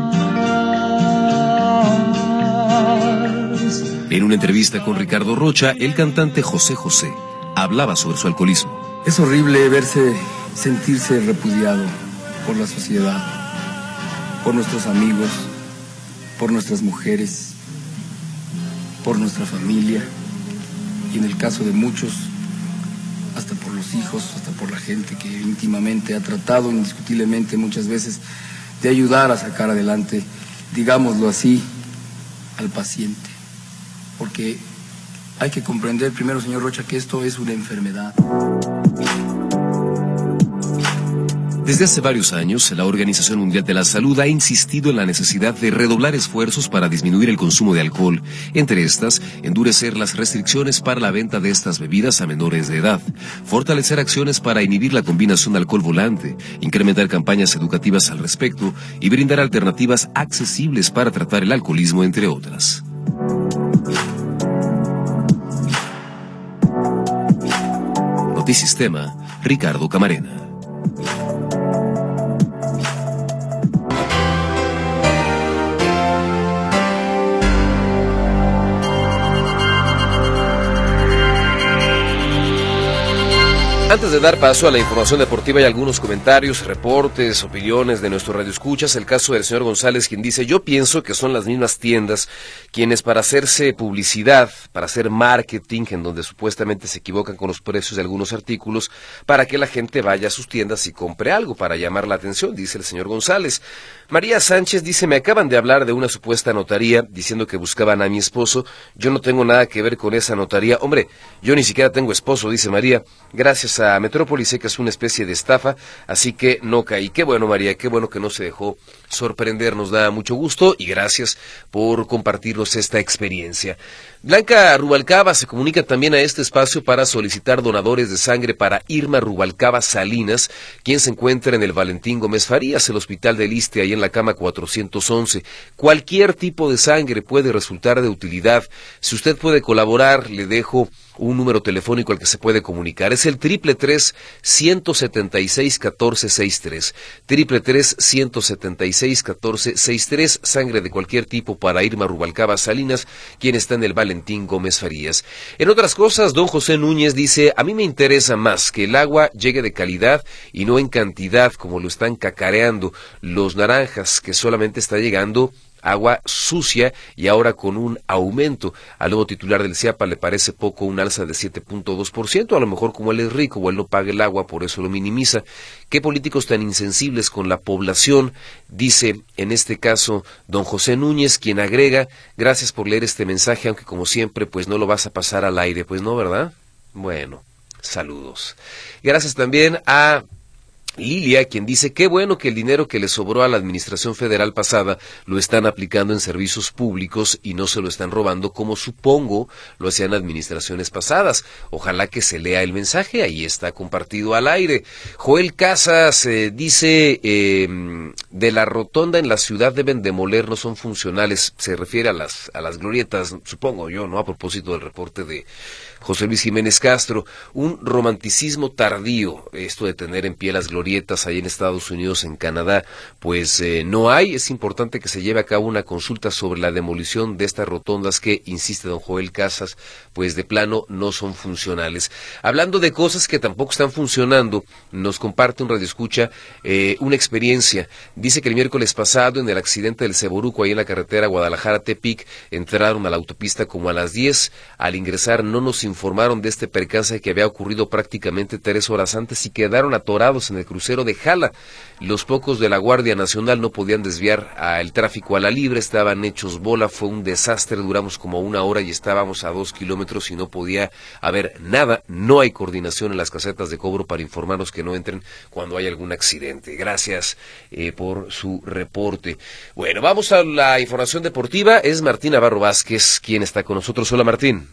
más. En una entrevista con Ricardo Rocha, el cantante José José hablaba sobre su alcoholismo. Es horrible verse, sentirse repudiado por la sociedad, por nuestros amigos, por nuestras mujeres, por nuestra familia y en el caso de muchos, hasta por los hijos, hasta por la gente que íntimamente ha tratado indiscutiblemente muchas veces de ayudar a sacar adelante, digámoslo así, al paciente. Porque hay que comprender primero, señor Rocha, que esto es una enfermedad. Desde hace varios años, la Organización Mundial de la Salud ha insistido en la necesidad de redoblar esfuerzos para disminuir el consumo de alcohol. Entre estas, endurecer las restricciones para la venta de estas bebidas a menores de edad, fortalecer acciones para inhibir la combinación alcohol-volante, incrementar campañas educativas al respecto y brindar alternativas accesibles para tratar el alcoholismo, entre otras. Notisistema, Ricardo Camarena. Antes de dar paso a la información deportiva, hay algunos comentarios, reportes, opiniones de nuestro radioescuchas. El caso del señor González, quien dice: yo pienso que son las mismas tiendas quienes, para hacerse publicidad, para hacer marketing, en donde supuestamente se equivocan con los precios de algunos artículos, para que la gente vaya a sus tiendas y compre algo para llamar la atención, dice el señor González. María Sánchez dice: me acaban de hablar de una supuesta notaría diciendo que buscaban a mi esposo. Yo no tengo nada que ver con esa notaría. Hombre, yo ni siquiera tengo esposo, dice María. Gracias a Metrópoli, sé que es una especie de estafa, así que no caí. Qué bueno, María, qué bueno que no se dejó sorprender, nos da mucho gusto y gracias por compartirnos esta experiencia. Blanca Rubalcaba se comunica también a este espacio para solicitar donadores de sangre para Irma Rubalcaba Salinas, quien se encuentra en el Valentín Gómez Farías, el hospital del Iste, ahí en la cama cuatrocientos once. Cualquier tipo de sangre puede resultar de utilidad. Si usted puede colaborar, le dejo un número telefónico al que se puede comunicar. Es el triple tres, ciento setenta y seis, catorce sesenta y tres. Triple tres, ciento setenta y seis, catorce sesenta y tres. Sangre de cualquier tipo para Irma Rubalcaba Salinas, quien está en el Valentín Gómez Farías. En otras cosas, don José Núñez dice: a mí me interesa más que el agua llegue de calidad y no en cantidad, como lo están cacareando los naranjas, que solamente está llegando agua sucia y ahora con un aumento. Al nuevo titular del CIAPA le parece poco un alza de siete punto dos por ciento, a lo mejor como él es rico o él no paga el agua, por eso lo minimiza. ¿Qué políticos tan insensibles con la población?, dice en este caso don José Núñez, quien agrega: gracias por leer este mensaje, aunque como siempre pues no lo vas a pasar al aire. Pues no, ¿verdad? Bueno, saludos. Gracias también a Lilia, quien dice: qué bueno que el dinero que le sobró a la administración federal pasada lo están aplicando en servicios públicos y no se lo están robando como supongo lo hacían administraciones pasadas. Ojalá que se lea el mensaje, ahí está compartido al aire. Joel Casas eh, dice: eh, de la rotonda en la ciudad deben demoler, no son funcionales. Se refiere a las, a las glorietas, supongo yo, ¿no? A propósito del reporte de José Luis Jiménez Castro. Un romanticismo tardío, esto de tener en pie las glorietas ahí en Estados Unidos, en Canadá, pues eh, no hay. Es importante que se lleve a cabo una consulta sobre la demolición de estas rotondas que, insiste don Joel Casas, pues de plano no son funcionales. Hablando de cosas que tampoco están funcionando, nos comparte un radioescucha eh, una experiencia. Dice que el miércoles pasado, en el accidente del Ceboruco, ahí en la carretera Guadalajara-Tepic, entraron a la autopista como a las diez. Al ingresar no nos informaron de este percance que había ocurrido prácticamente tres horas antes y quedaron atorados en el crucero de Jala. Los pocos de la Guardia Nacional no podían desviar el tráfico a la libre, estaban hechos bola, fue un desastre, duramos como una hora y estábamos a dos kilómetros y no podía haber nada, no hay coordinación en las casetas de cobro para informarnos que no entren cuando hay algún accidente. Gracias eh, por su reporte. Bueno, vamos a la información deportiva, es Martín Navarro Vázquez quien está con nosotros. Hola Martín.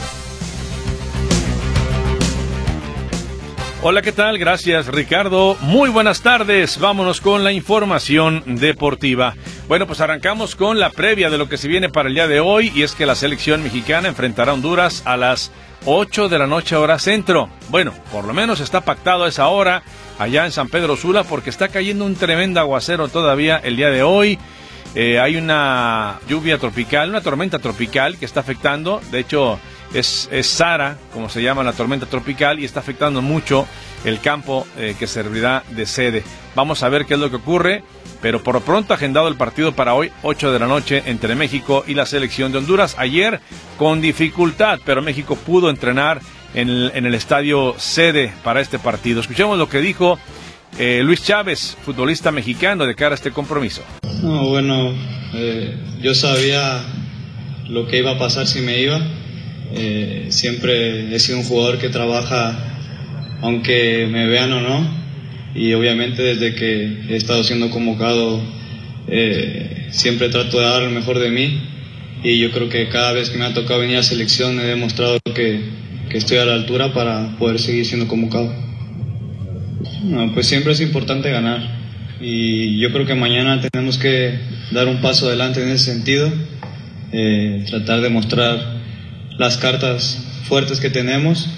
Hola, ¿qué tal? Gracias, Ricardo. Muy buenas tardes. Vámonos con la información deportiva. Bueno, pues arrancamos con la previa de lo que se viene para el día de hoy, y es que la selección mexicana enfrentará a Honduras a las ocho de la noche hora centro. Bueno, por lo menos está pactado a esa hora allá en San Pedro Sula, porque está cayendo un tremendo aguacero todavía el día de hoy. Eh, hay una lluvia tropical, una tormenta tropical que está afectando, de hecho es, es Sara, como se llama la tormenta tropical, y está afectando mucho el campo eh, que servirá de sede. Vamos a ver qué es lo que ocurre, pero por lo pronto agendado el partido para hoy, ocho de la noche, entre México y la selección de Honduras. Ayer con dificultad, pero México pudo entrenar en el, en el estadio sede para este partido. Escuchemos lo que dijo Eh, Luis Chávez, futbolista mexicano, de cara a este compromiso. No, bueno, eh, yo sabía lo que iba a pasar si me iba. Eh, siempre he sido un jugador que trabaja aunque me vean o no, y obviamente desde que he estado siendo convocado eh, siempre trato de dar lo mejor de mí, y yo creo que cada vez que me ha tocado venir a selección he demostrado que, que estoy a la altura para poder seguir siendo convocado. No, pues siempre es importante ganar, y yo creo que mañana tenemos que dar un paso adelante en ese sentido, eh, tratar de mostrar las cartas fuertes que tenemos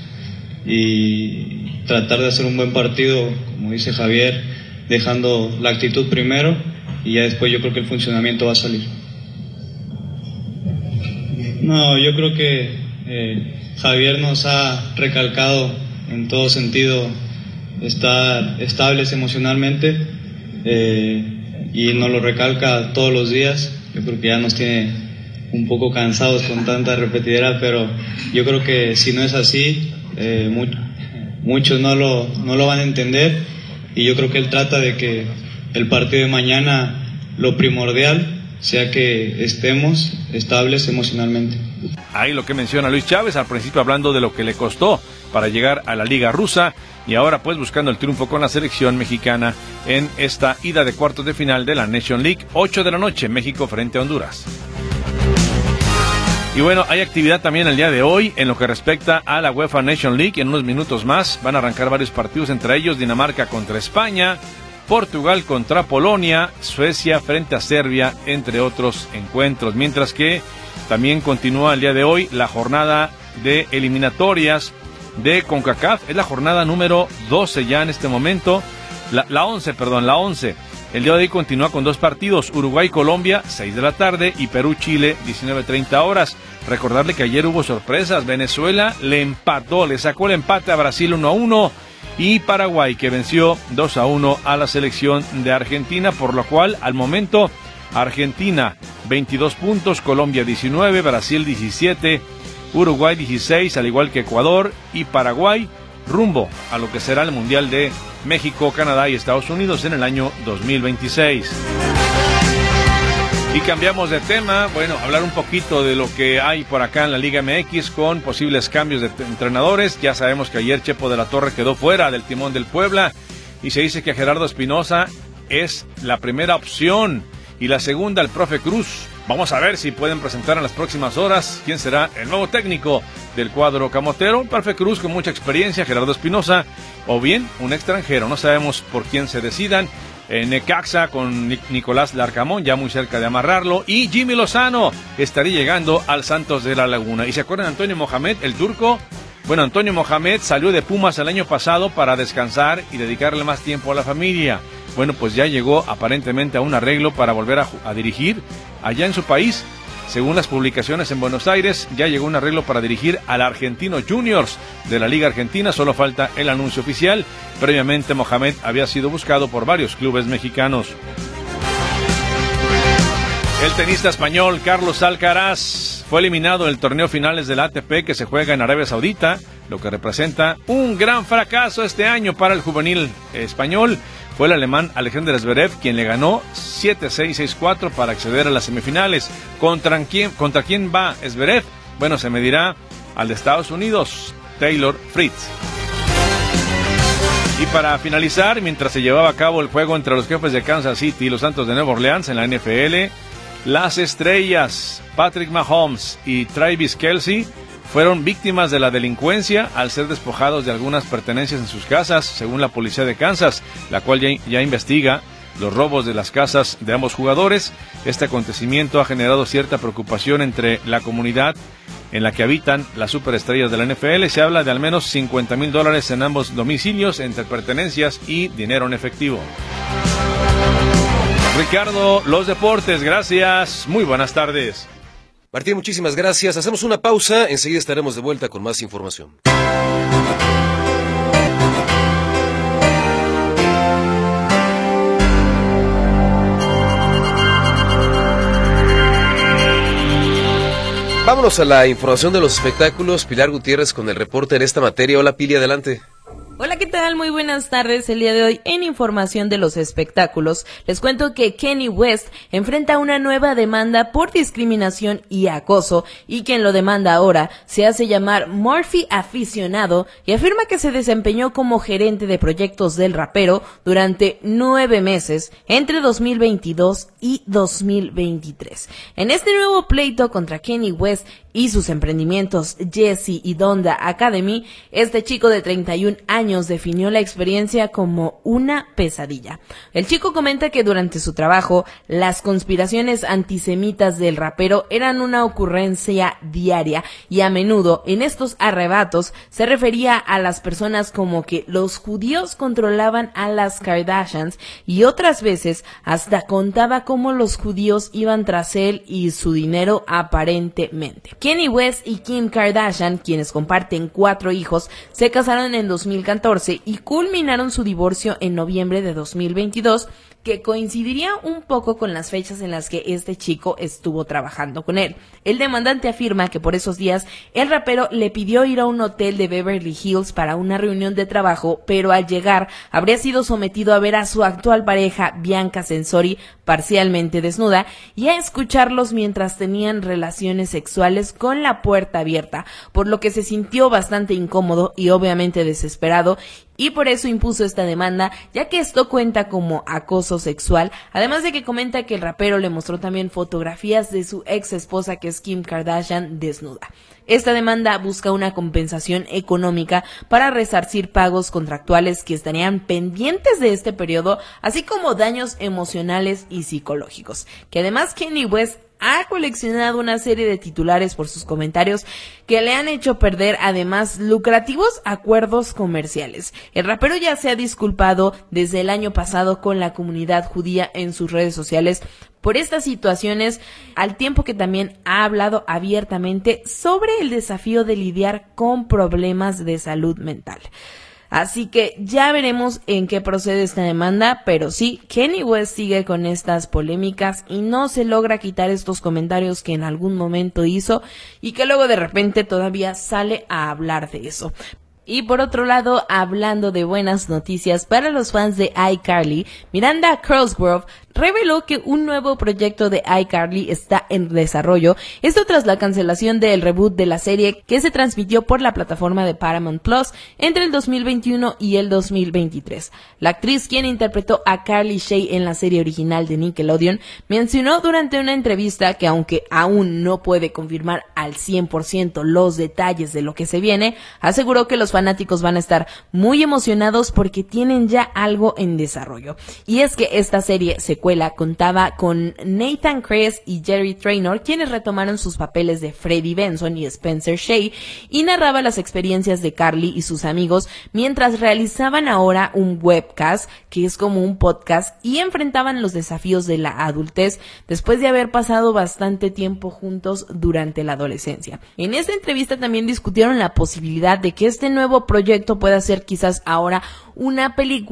y tratar de hacer un buen partido, como dice Javier, dejando la actitud primero, y ya después yo creo que el funcionamiento va a salir. No, yo creo que eh, Javier nos ha recalcado en todo sentido estar estables emocionalmente, eh, y nos lo recalca todos los días. Yo creo que ya nos tiene un poco cansados con tanta repetidera, pero yo creo que si no es así, eh, muy, muchos no lo, no lo van a entender, y yo creo que él trata de que el partido de mañana, lo primordial sea que estemos estables emocionalmente. Ahí lo que menciona Luis Chávez al principio, hablando de lo que le costó para llegar a la Liga Rusa, y ahora pues buscando el triunfo con la selección mexicana en esta ida de cuartos de final de la Nation League, ocho de la noche, México frente a Honduras. Y bueno, hay actividad también el día de hoy en lo que respecta a la UEFA Nation League. En unos minutos más van a arrancar varios partidos, entre ellos Dinamarca contra España, Portugal contra Polonia, Suecia frente a Serbia, entre otros encuentros. Mientras que también continúa el día de hoy la jornada de eliminatorias de CONCACAF. Es la jornada número doce ya en este momento, la, la once, perdón, la once. El día de hoy continúa con dos partidos, Uruguay-Colombia, seis de la tarde, y Perú-Chile, diecinueve treinta horas. Recordarle que ayer hubo sorpresas, Venezuela le empató, le sacó el empate a Brasil uno a uno, y Paraguay, que venció dos a uno a la selección de Argentina, por lo cual al momento Argentina veintidós puntos, Colombia diecinueve, Brasil diecisiete, Uruguay dieciséis, al igual que Ecuador, y Paraguay rumbo a lo que será el Mundial de México, Canadá y Estados Unidos en el año dos mil veintiséis. Y cambiamos de tema, bueno, hablar un poquito de lo que hay por acá en la Liga M X con posibles cambios de entrenadores. Ya sabemos que ayer Chepo de la Torre quedó fuera del timón del Puebla, y se dice que Gerardo Espinoza es la primera opción y la segunda el profe Cruz. Vamos a ver si pueden presentar en las próximas horas quién será el nuevo técnico del cuadro camotero. Un profe Cruz con mucha experiencia, Gerardo Espinoza, o bien un extranjero. No sabemos por quién se decidan. En Necaxa con Nicolás Larcamón, ya muy cerca de amarrarlo. Y Jimmy Lozano estaría llegando al Santos de la Laguna. ¿Y se acuerdan de Antonio Mohamed, el turco? Bueno, Antonio Mohamed salió de Pumas el año pasado para descansar y dedicarle más tiempo a la familia. Bueno, pues ya llegó aparentemente a un arreglo para volver a, a dirigir allá en su país. Según las publicaciones en Buenos Aires, ya llegó un arreglo para dirigir al Argentino Juniors de la Liga Argentina. Solo falta el anuncio oficial. Previamente, Mohamed había sido buscado por varios clubes mexicanos. El tenista español Carlos Alcaraz fue eliminado en el torneo finales del A T P que se juega en Arabia Saudita, lo que representa un gran fracaso este año para el juvenil español. Fue el alemán Alexander Zverev quien le ganó siete seis, seis cuatro para acceder a las semifinales. ¿Contra quién, contra quién va Zverev? Bueno, se medirá al de Estados Unidos, Taylor Fritz. Y para finalizar, mientras se llevaba a cabo el juego entre los Jefes de Kansas City y los Santos de Nueva Orleans en la N F L, las estrellas Patrick Mahomes y Travis Kelce fueron víctimas de la delincuencia al ser despojados de algunas pertenencias en sus casas, según la policía de Kansas, la cual ya, ya investiga los robos de las casas de ambos jugadores. Este acontecimiento ha generado cierta preocupación entre la comunidad en la que habitan las superestrellas de la N F L. Se habla de al menos cincuenta mil dólares en ambos domicilios entre pertenencias y dinero en efectivo. Ricardo, los deportes, gracias, muy buenas tardes. Martín, muchísimas gracias. Hacemos una pausa, enseguida estaremos de vuelta con más información. Vámonos a la información de los espectáculos. Pilar Gutiérrez con el reporte en esta materia. Hola, Pili, adelante. Hola, ¿qué tal? Muy buenas tardes. El día de hoy, en información de los espectáculos, les cuento que Kanye West enfrenta una nueva demanda por discriminación y acoso, y quien lo demanda ahora se hace llamar Murphy Aficionado y afirma que se desempeñó como gerente de proyectos del rapero durante nueve meses entre dos mil veintidós y dos mil veintitrés. En este nuevo pleito contra Kanye West y sus emprendimientos Jesse y Donda Academy, este chico de treinta y un años definió la experiencia como una pesadilla. El chico comenta que durante su trabajo, las conspiraciones antisemitas del rapero eran una ocurrencia diaria y a menudo en estos arrebatos se refería a las personas como que los judíos controlaban a las Kardashians, y otras veces hasta contaba cómo los judíos iban tras él y su dinero aparentemente. Kanye West y Kim Kardashian, quienes comparten cuatro hijos, se casaron en dos mil catorce y culminaron su divorcio en noviembre de dos mil veintidós, que coincidiría un poco con las fechas en las que este chico estuvo trabajando con él. El demandante afirma que por esos días el rapero le pidió ir a un hotel de Beverly Hills para una reunión de trabajo, pero al llegar habría sido sometido a ver a su actual pareja Bianca Censori parcialmente desnuda y a escucharlos mientras tenían relaciones sexuales con la puerta abierta, por lo que se sintió bastante incómodo y obviamente desesperado, y por eso impuso esta demanda, ya que esto cuenta como acoso sexual, además de que comenta que el rapero le mostró también fotografías de su ex esposa, que es Kim Kardashian, desnuda. Esta demanda busca una compensación económica para resarcir pagos contractuales que estarían pendientes de este periodo, así como daños emocionales y psicológicos, que además Kanye West ha coleccionado una serie de titulares por sus comentarios que le han hecho perder además lucrativos acuerdos comerciales. El rapero ya se ha disculpado desde el año pasado con la comunidad judía en sus redes sociales por estas situaciones, al tiempo que también ha hablado abiertamente sobre el desafío de lidiar con problemas de salud mental. Así que ya veremos en qué procede esta demanda, pero sí, Kanye West sigue con estas polémicas y no se logra quitar estos comentarios que en algún momento hizo y que luego de repente todavía sale a hablar de eso. Y por otro lado, hablando de buenas noticias para los fans de iCarly, Miranda Cosgrove reveló que un nuevo proyecto de iCarly está en desarrollo, esto tras la cancelación del reboot de la serie que se transmitió por la plataforma de Paramount Plus entre el dos mil veintiuno y el dos mil veintitrés. La actriz, quien interpretó a Carly Shay en la serie original de Nickelodeon, mencionó durante una entrevista que aunque aún no puede confirmar al cien por ciento los detalles de lo que se viene, aseguró que los fanáticos van a estar muy emocionados porque tienen ya algo en desarrollo. Y es que esta serie secuela contaba con Nathan Kress y Jerry Trainor, quienes retomaron sus papeles de Freddie Benson y Spencer Shay, y narraba las experiencias de Carly y sus amigos mientras realizaban ahora un webcast, que es como un podcast, y enfrentaban los desafíos de la adultez después de haber pasado bastante tiempo juntos durante la adolescencia. En esta entrevista también discutieron la posibilidad de que este nuevo proyecto pueda ser quizás ahora una película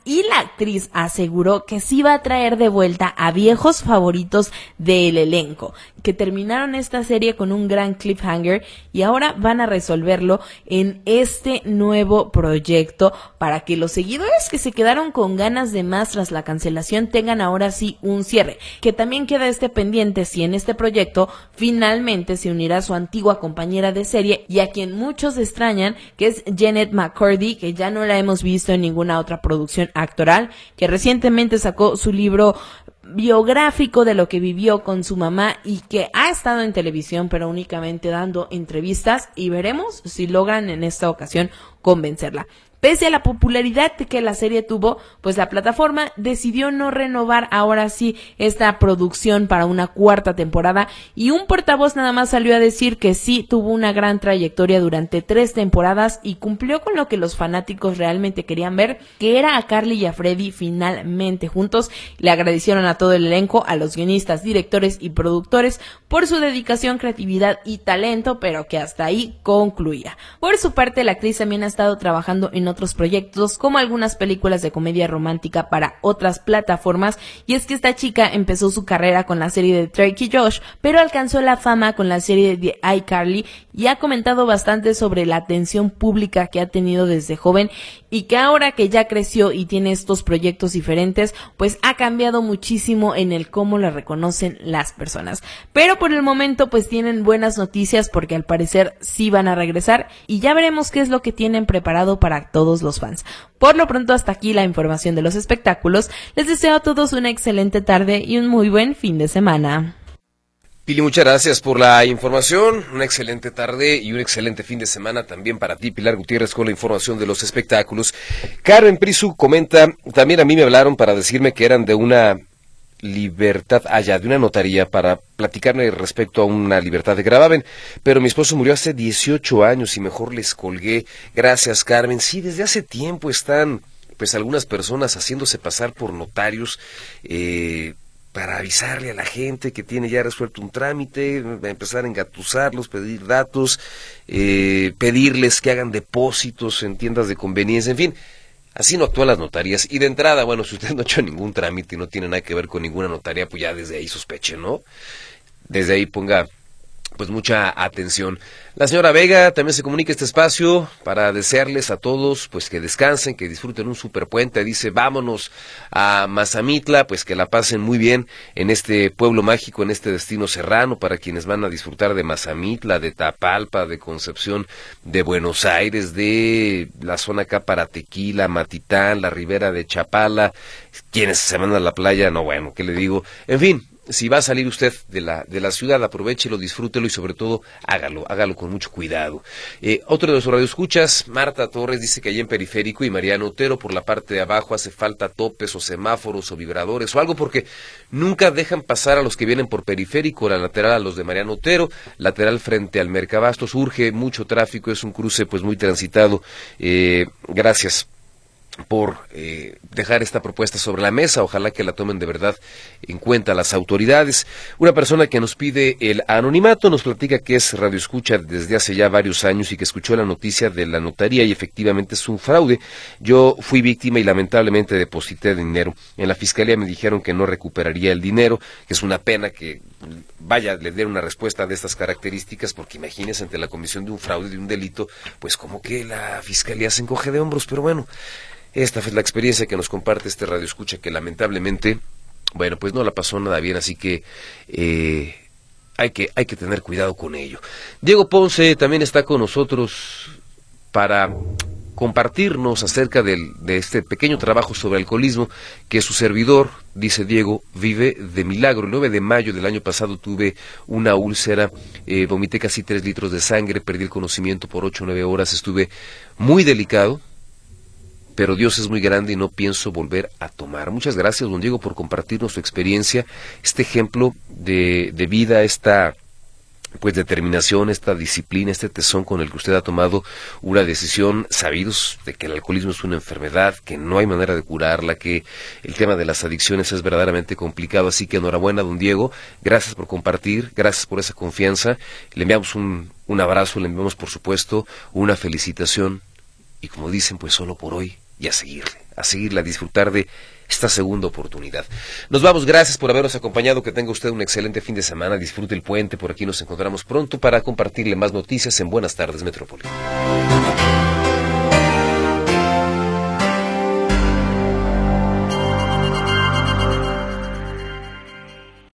y la actriz aseguró que sí va a traer de vuelta a viejos favoritos del elenco, que terminaron esta serie con un gran cliffhanger y ahora van a resolverlo en este nuevo proyecto para que los seguidores que se quedaron con ganas de más tras la cancelación tengan ahora sí un cierre, que también queda este pendiente si en este proyecto finalmente se unirá su antigua compañera de serie y a quien muchos extrañan, que es Janet McCurdy, que ya no la hemos visto en ninguna otra producción actoral, que recientemente sacó su libro biográfico de lo que vivió con su mamá y que ha estado en televisión pero únicamente dando entrevistas, y veremos si logran en esta ocasión convencerla. Pese a la popularidad que la serie tuvo, pues la plataforma decidió no renovar ahora sí esta producción para una cuarta temporada, y un portavoz nada más salió a decir que sí tuvo una gran trayectoria durante tres temporadas y cumplió con lo que los fanáticos realmente querían ver, que era a Carly y a Freddy finalmente juntos. Le agradecieron a todo el elenco, a los guionistas, directores y productores por su dedicación, creatividad y talento, pero que hasta ahí concluía. Por su parte, la actriz también ha estado trabajando en otros proyectos, como algunas películas de comedia romántica para otras plataformas, y es que esta chica empezó su carrera con la serie de Drake y Josh, pero alcanzó la fama con la serie de iCarly y ha comentado bastante sobre la atención pública que ha tenido desde joven y que ahora que ya creció y tiene estos proyectos diferentes, pues ha cambiado muchísimo en el cómo la reconocen las personas. Pero por el momento pues tienen buenas noticias porque al parecer sí van a regresar y ya veremos qué es lo que tienen preparado para todos los fans. Por lo pronto, hasta aquí la información de los espectáculos. Les deseo a todos una excelente tarde y un muy buen fin de semana. Pili, muchas gracias por la información, una excelente tarde y un excelente fin de semana también para ti, Pilar Gutiérrez, con la información de los espectáculos. Carmen Prisu comenta, también a mí me hablaron para decirme que eran de una libertad allá, de una notaría, para platicarme respecto a una libertad de gravamen, pero mi esposo murió hace dieciocho años y mejor les colgué. Gracias, Carmen. Sí, desde hace tiempo están pues algunas personas haciéndose pasar por notarios, eh, para avisarle a la gente que tiene ya resuelto un trámite, empezar a engatusarlos, pedir datos, eh, pedirles que hagan depósitos en tiendas de conveniencia, en fin. Así no actúan las notarías. Y de entrada, bueno, si usted no ha hecho ningún trámite y no tiene nada que ver con ninguna notaría, pues ya desde ahí sospeche, ¿no? Desde ahí ponga pues mucha atención. La señora Vega también se comunica este espacio para desearles a todos pues que descansen, que disfruten un superpuente. Dice, vámonos a Mazamitla, pues que la pasen muy bien en este pueblo mágico, en este destino serrano, para quienes van a disfrutar de Mazamitla, de Tapalpa, de Concepción, de Buenos Aires, de la zona acá para Tequila, Matitán, la ribera de Chapala, quienes se van a la playa, no, bueno, ¿qué le digo? En fin, si va a salir usted de la de la ciudad, aprovéchelo, disfrútelo y sobre todo hágalo, hágalo con mucho cuidado. Eh, otro de los radioescuchas, Marta Torres, dice que allí en Periférico y Mariano Otero, por la parte de abajo hace falta topes o semáforos o vibradores o algo, porque nunca dejan pasar a los que vienen por Periférico, la lateral a los de Mariano Otero, lateral frente al Mercabastos, surge mucho tráfico, es un cruce pues muy transitado. Eh, gracias por eh, dejar esta propuesta sobre la mesa, ojalá que la tomen de verdad en cuenta las autoridades. Una persona que nos pide el anonimato nos platica que es radioescucha desde hace ya varios años y que escuchó la noticia de la notaría y efectivamente es un fraude. Yo fui víctima y lamentablemente deposité dinero. En la fiscalía me dijeron que no recuperaría el dinero, que es una pena que vaya, le den una respuesta de estas características, porque imagínese ante la comisión de un fraude, de un delito, pues como que la fiscalía se encoge de hombros, pero bueno, esta es la experiencia que nos comparte este radioescucha que lamentablemente, bueno, pues no la pasó nada bien, así que eh, hay que hay que tener cuidado con ello. Diego Ponce también está con nosotros para compartirnos acerca del, de este pequeño trabajo sobre alcoholismo que su servidor, dice Diego, vive de milagro. El nueve de mayo del año pasado tuve una úlcera, eh, vomité casi tres litros de sangre, perdí el conocimiento por ocho o nueve horas, estuve muy delicado, pero Dios es muy grande y no pienso volver a tomar. Muchas gracias, don Diego, por compartirnos su experiencia, este ejemplo de, de vida, esta pues determinación, esta disciplina, este tesón con el que usted ha tomado una decisión, sabidos de que el alcoholismo es una enfermedad, que no hay manera de curarla, que el tema de las adicciones es verdaderamente complicado, así que enhorabuena, don Diego, gracias por compartir, gracias por esa confianza, le enviamos un, un abrazo, le enviamos por supuesto una felicitación, y como dicen, pues solo por hoy, y a seguirle. a seguirla, a disfrutar de esta segunda oportunidad. Nos vamos, gracias por habernos acompañado, que tenga usted un excelente fin de semana, disfrute el puente, por aquí nos encontramos pronto para compartirle más noticias en Buenas Tardes Metrópoli.